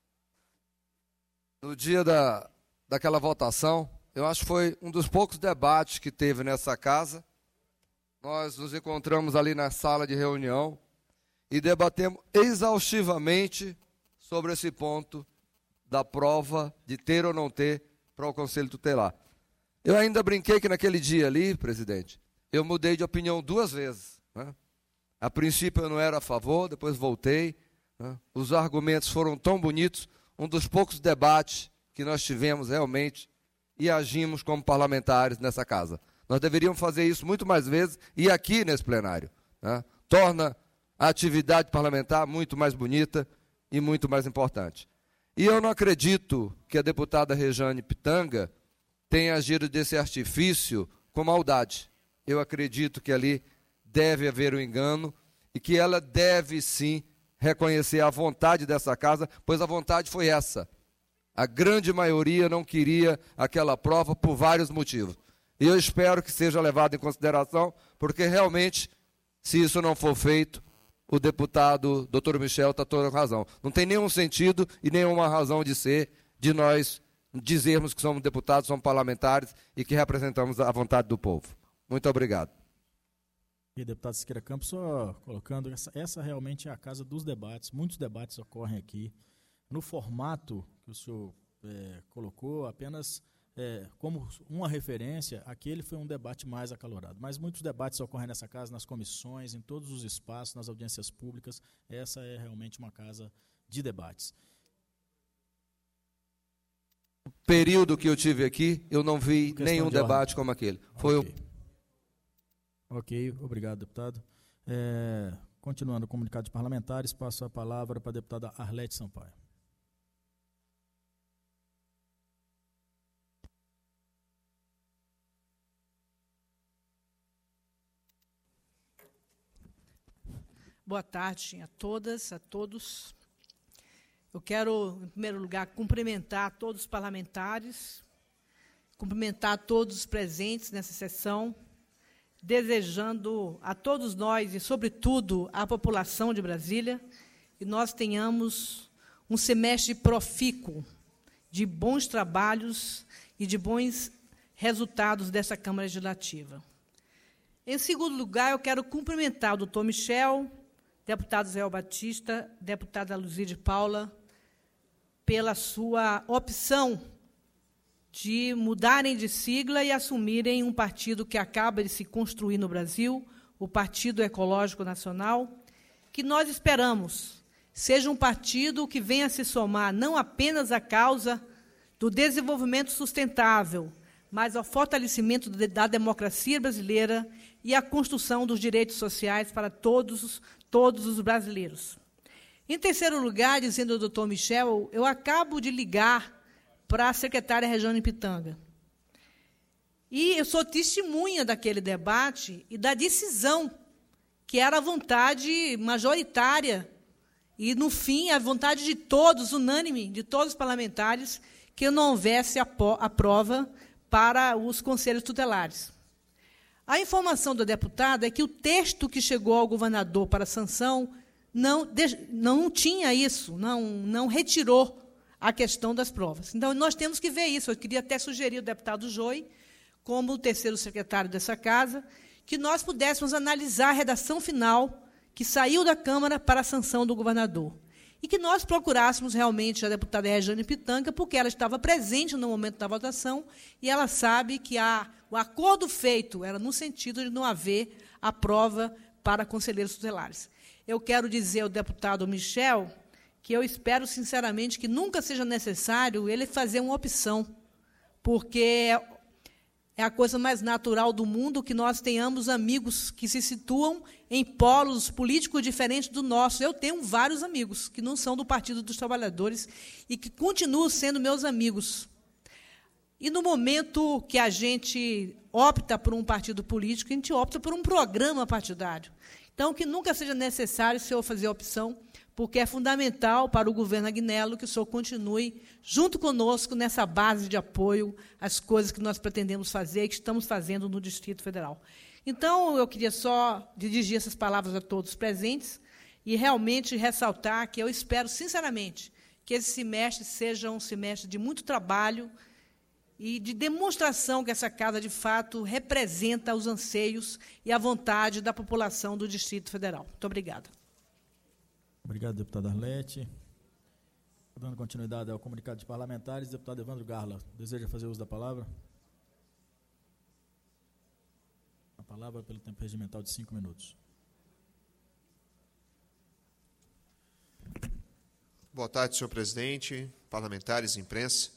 No dia daquela votação, eu acho que foi um dos poucos debates que teve nessa casa. Nós nos encontramos ali na sala de reunião e debatemos exaustivamente sobre esse ponto da prova de ter ou não ter para o Conselho Tutelar. Eu ainda brinquei que naquele dia ali, presidente, eu mudei de opinião 2 vezes. Né? A princípio eu não era a favor, depois voltei. Né? Os argumentos foram tão bonitos, um dos poucos debates que nós tivemos realmente e agimos como parlamentares nessa casa. Nós deveríamos fazer isso muito mais vezes e aqui nesse plenário. Né? Torna a atividade parlamentar muito mais bonita e muito mais importante. E eu não acredito que a deputada Rejane Pitanga tenha agido desse artifício com maldade. Eu acredito que ali deve haver um engano e que ela deve, sim, reconhecer a vontade dessa casa, pois a vontade foi essa. A grande maioria não queria aquela prova por vários motivos. E eu espero que seja levado em consideração, porque realmente, se isso não for feito, o deputado Dr. Michel está toda razão. Não tem nenhum sentido e nenhuma razão de ser, de nós dizermos que somos deputados, somos parlamentares e que representamos a vontade do povo. Muito obrigado. E deputado Siqueira Campos, só colocando, essa realmente é a casa dos debates, muitos debates ocorrem aqui. No formato que o senhor colocou, apenas como uma referência, aquele foi um debate mais acalorado. Mas muitos debates ocorrem nessa casa, nas comissões, em todos os espaços, nas audiências públicas. Essa é realmente uma casa de debates. No período que eu tive aqui, eu não vi nenhum debate como aquele. Foi Ok, obrigado, deputado. Continuando o comunicado de parlamentares, passo a palavra para a deputada Arlete Sampaio. Boa tarde a todas, a todos. Eu quero, em primeiro lugar, cumprimentar todos os parlamentares, cumprimentar todos os presentes nessa sessão, desejando a todos nós e, sobretudo, à população de Brasília, que nós tenhamos um semestre profícuo de bons trabalhos e de bons resultados dessa Câmara Legislativa. Em segundo lugar, eu quero cumprimentar o doutor Michel, deputado Israel Batista, deputada Luzia de Paula, pela sua opção de mudarem de sigla e assumirem um partido que acaba de se construir no Brasil, o Partido Ecológico Nacional, que nós esperamos seja um partido que venha se somar não apenas à causa do desenvolvimento sustentável, mas ao fortalecimento da democracia brasileira e à construção dos direitos sociais para todos os brasileiros. Em terceiro lugar, dizendo ao doutor Michel, eu acabo de ligar para a secretária Rejane Pitanga. E eu sou testemunha daquele debate e da decisão, que era a vontade majoritária, e, no fim, a vontade de todos, unânime, de todos os parlamentares, que não houvesse a prova para os conselhos tutelares. A informação do deputado é que o texto que chegou ao governador para sanção não tinha isso, não retirou a questão das provas. Então, nós temos que ver isso. Eu queria até sugerir ao deputado Joy, como o terceiro secretário dessa casa, que nós pudéssemos analisar a redação final que saiu da Câmara para a sanção do governador. E que nós procurássemos realmente a deputada Rejane Pitanga, porque ela estava presente no momento da votação e ela sabe que o acordo feito era no sentido de não haver a prova para conselheiros tutelares. Eu quero dizer ao deputado Michel que eu espero, sinceramente, que nunca seja necessário ele fazer uma opção, porque é a coisa mais natural do mundo que nós tenhamos amigos que se situam em polos políticos diferentes do nosso. Eu tenho vários amigos que não são do Partido dos Trabalhadores e que continuam sendo meus amigos. E no momento que a gente opta por um partido político, a gente opta por um programa partidário. Então, que nunca seja necessário o senhor fazer a opção, porque é fundamental para o governo Agnello que o senhor continue junto conosco nessa base de apoio às coisas que nós pretendemos fazer e que estamos fazendo no Distrito Federal. Então, eu queria só dirigir essas palavras a todos presentes e realmente ressaltar que eu espero, sinceramente, que esse semestre seja um semestre de muito trabalho e de demonstração que essa casa, de fato, representa os anseios e a vontade da população do Distrito Federal. Muito obrigada. Obrigado, deputada Arlete. Dando continuidade ao comunicado de parlamentares, deputado Evandro Garla, deseja fazer uso da palavra? A palavra pelo tempo regimental de 5 minutos. Boa tarde, senhor presidente, parlamentares, imprensa.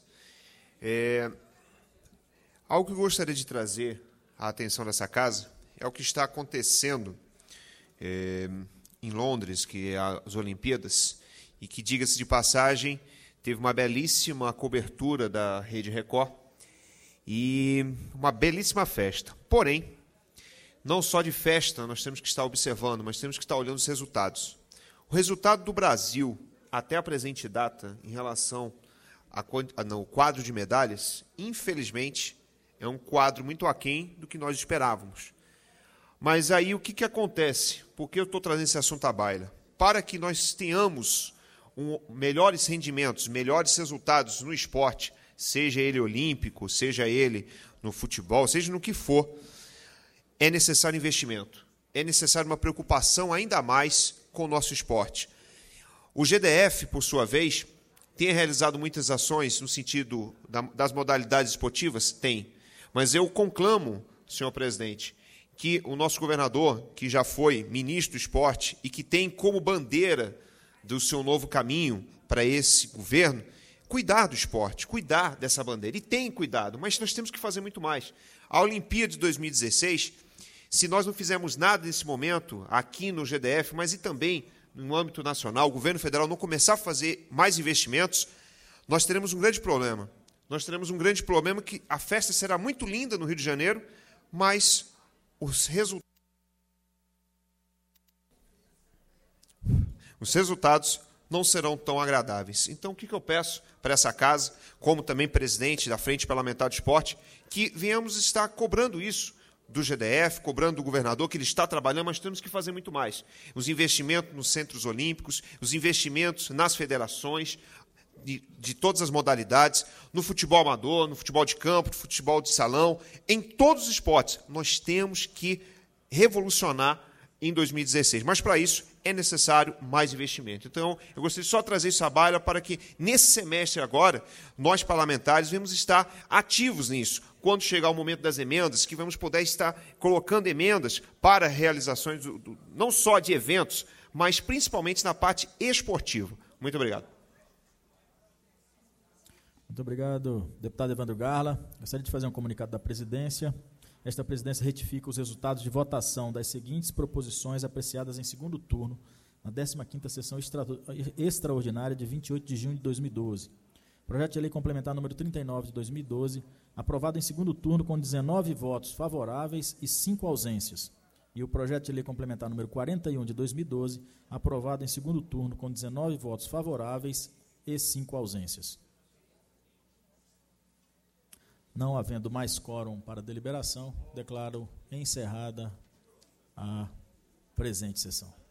Algo que eu gostaria de trazer à atenção dessa casa é o que está acontecendo em Londres, que é as Olimpíadas, e que, diga-se de passagem, teve uma belíssima cobertura da Rede Record e uma belíssima festa. Porém, não só de festa nós temos que estar observando, mas temos que estar olhando os resultados. O resultado do Brasil, até a presente data, em relação ao quadro de medalhas, infelizmente, é um quadro muito aquém do que nós esperávamos. Mas aí o que acontece? Por que eu estou trazendo esse assunto à baila? Para que nós tenhamos melhores rendimentos, melhores resultados no esporte, seja ele olímpico, seja ele no futebol, seja no que for, é necessário investimento. É necessário uma preocupação ainda mais com o nosso esporte. O GDF, por sua vez, tem realizado muitas ações no sentido das modalidades esportivas? Tem. Mas eu conclamo, senhor presidente, que o nosso governador, que já foi ministro do esporte e que tem como bandeira do seu novo caminho para esse governo, cuidar do esporte, cuidar dessa bandeira. E tem cuidado, mas nós temos que fazer muito mais. A Olimpíada de 2016, se nós não fizermos nada nesse momento, aqui no GDF, mas e também no âmbito nacional, o governo federal não começar a fazer mais investimentos, nós teremos um grande problema. Nós teremos um grande problema que a festa será muito linda no Rio de Janeiro, mas os resultados não serão tão agradáveis. Então, o que eu peço para essa casa, como também presidente da Frente Parlamentar do Esporte, que venhamos estar cobrando isso do GDF, cobrando do governador, que ele está trabalhando, mas temos que fazer muito mais. Os investimentos nos centros olímpicos, os investimentos nas federações, de todas as modalidades, no futebol amador, no futebol de campo, no futebol de salão, em todos os esportes. Nós temos que revolucionar em 2016. Mas, para isso, é necessário mais investimento. Então, eu gostaria de só trazer isso à baila para que, nesse semestre agora, nós, parlamentares, vamos estar ativos nisso. Quando chegar o momento das emendas, que vamos poder estar colocando emendas para realizações não só de eventos, mas principalmente na parte esportiva. Muito obrigado. Muito obrigado, deputado Evandro Garla. Gostaria de fazer um comunicado da presidência. Esta presidência retifica os resultados de votação das seguintes proposições apreciadas em segundo turno, na 15ª sessão extraordinária de 28 de junho de 2012. Projeto de lei complementar número 39 de 2012, aprovado em segundo turno com 19 votos favoráveis e 5 ausências. E o projeto de lei complementar número 41 de 2012, aprovado em segundo turno com 19 votos favoráveis e 5 ausências. Não havendo mais quórum para deliberação, declaro encerrada a presente sessão.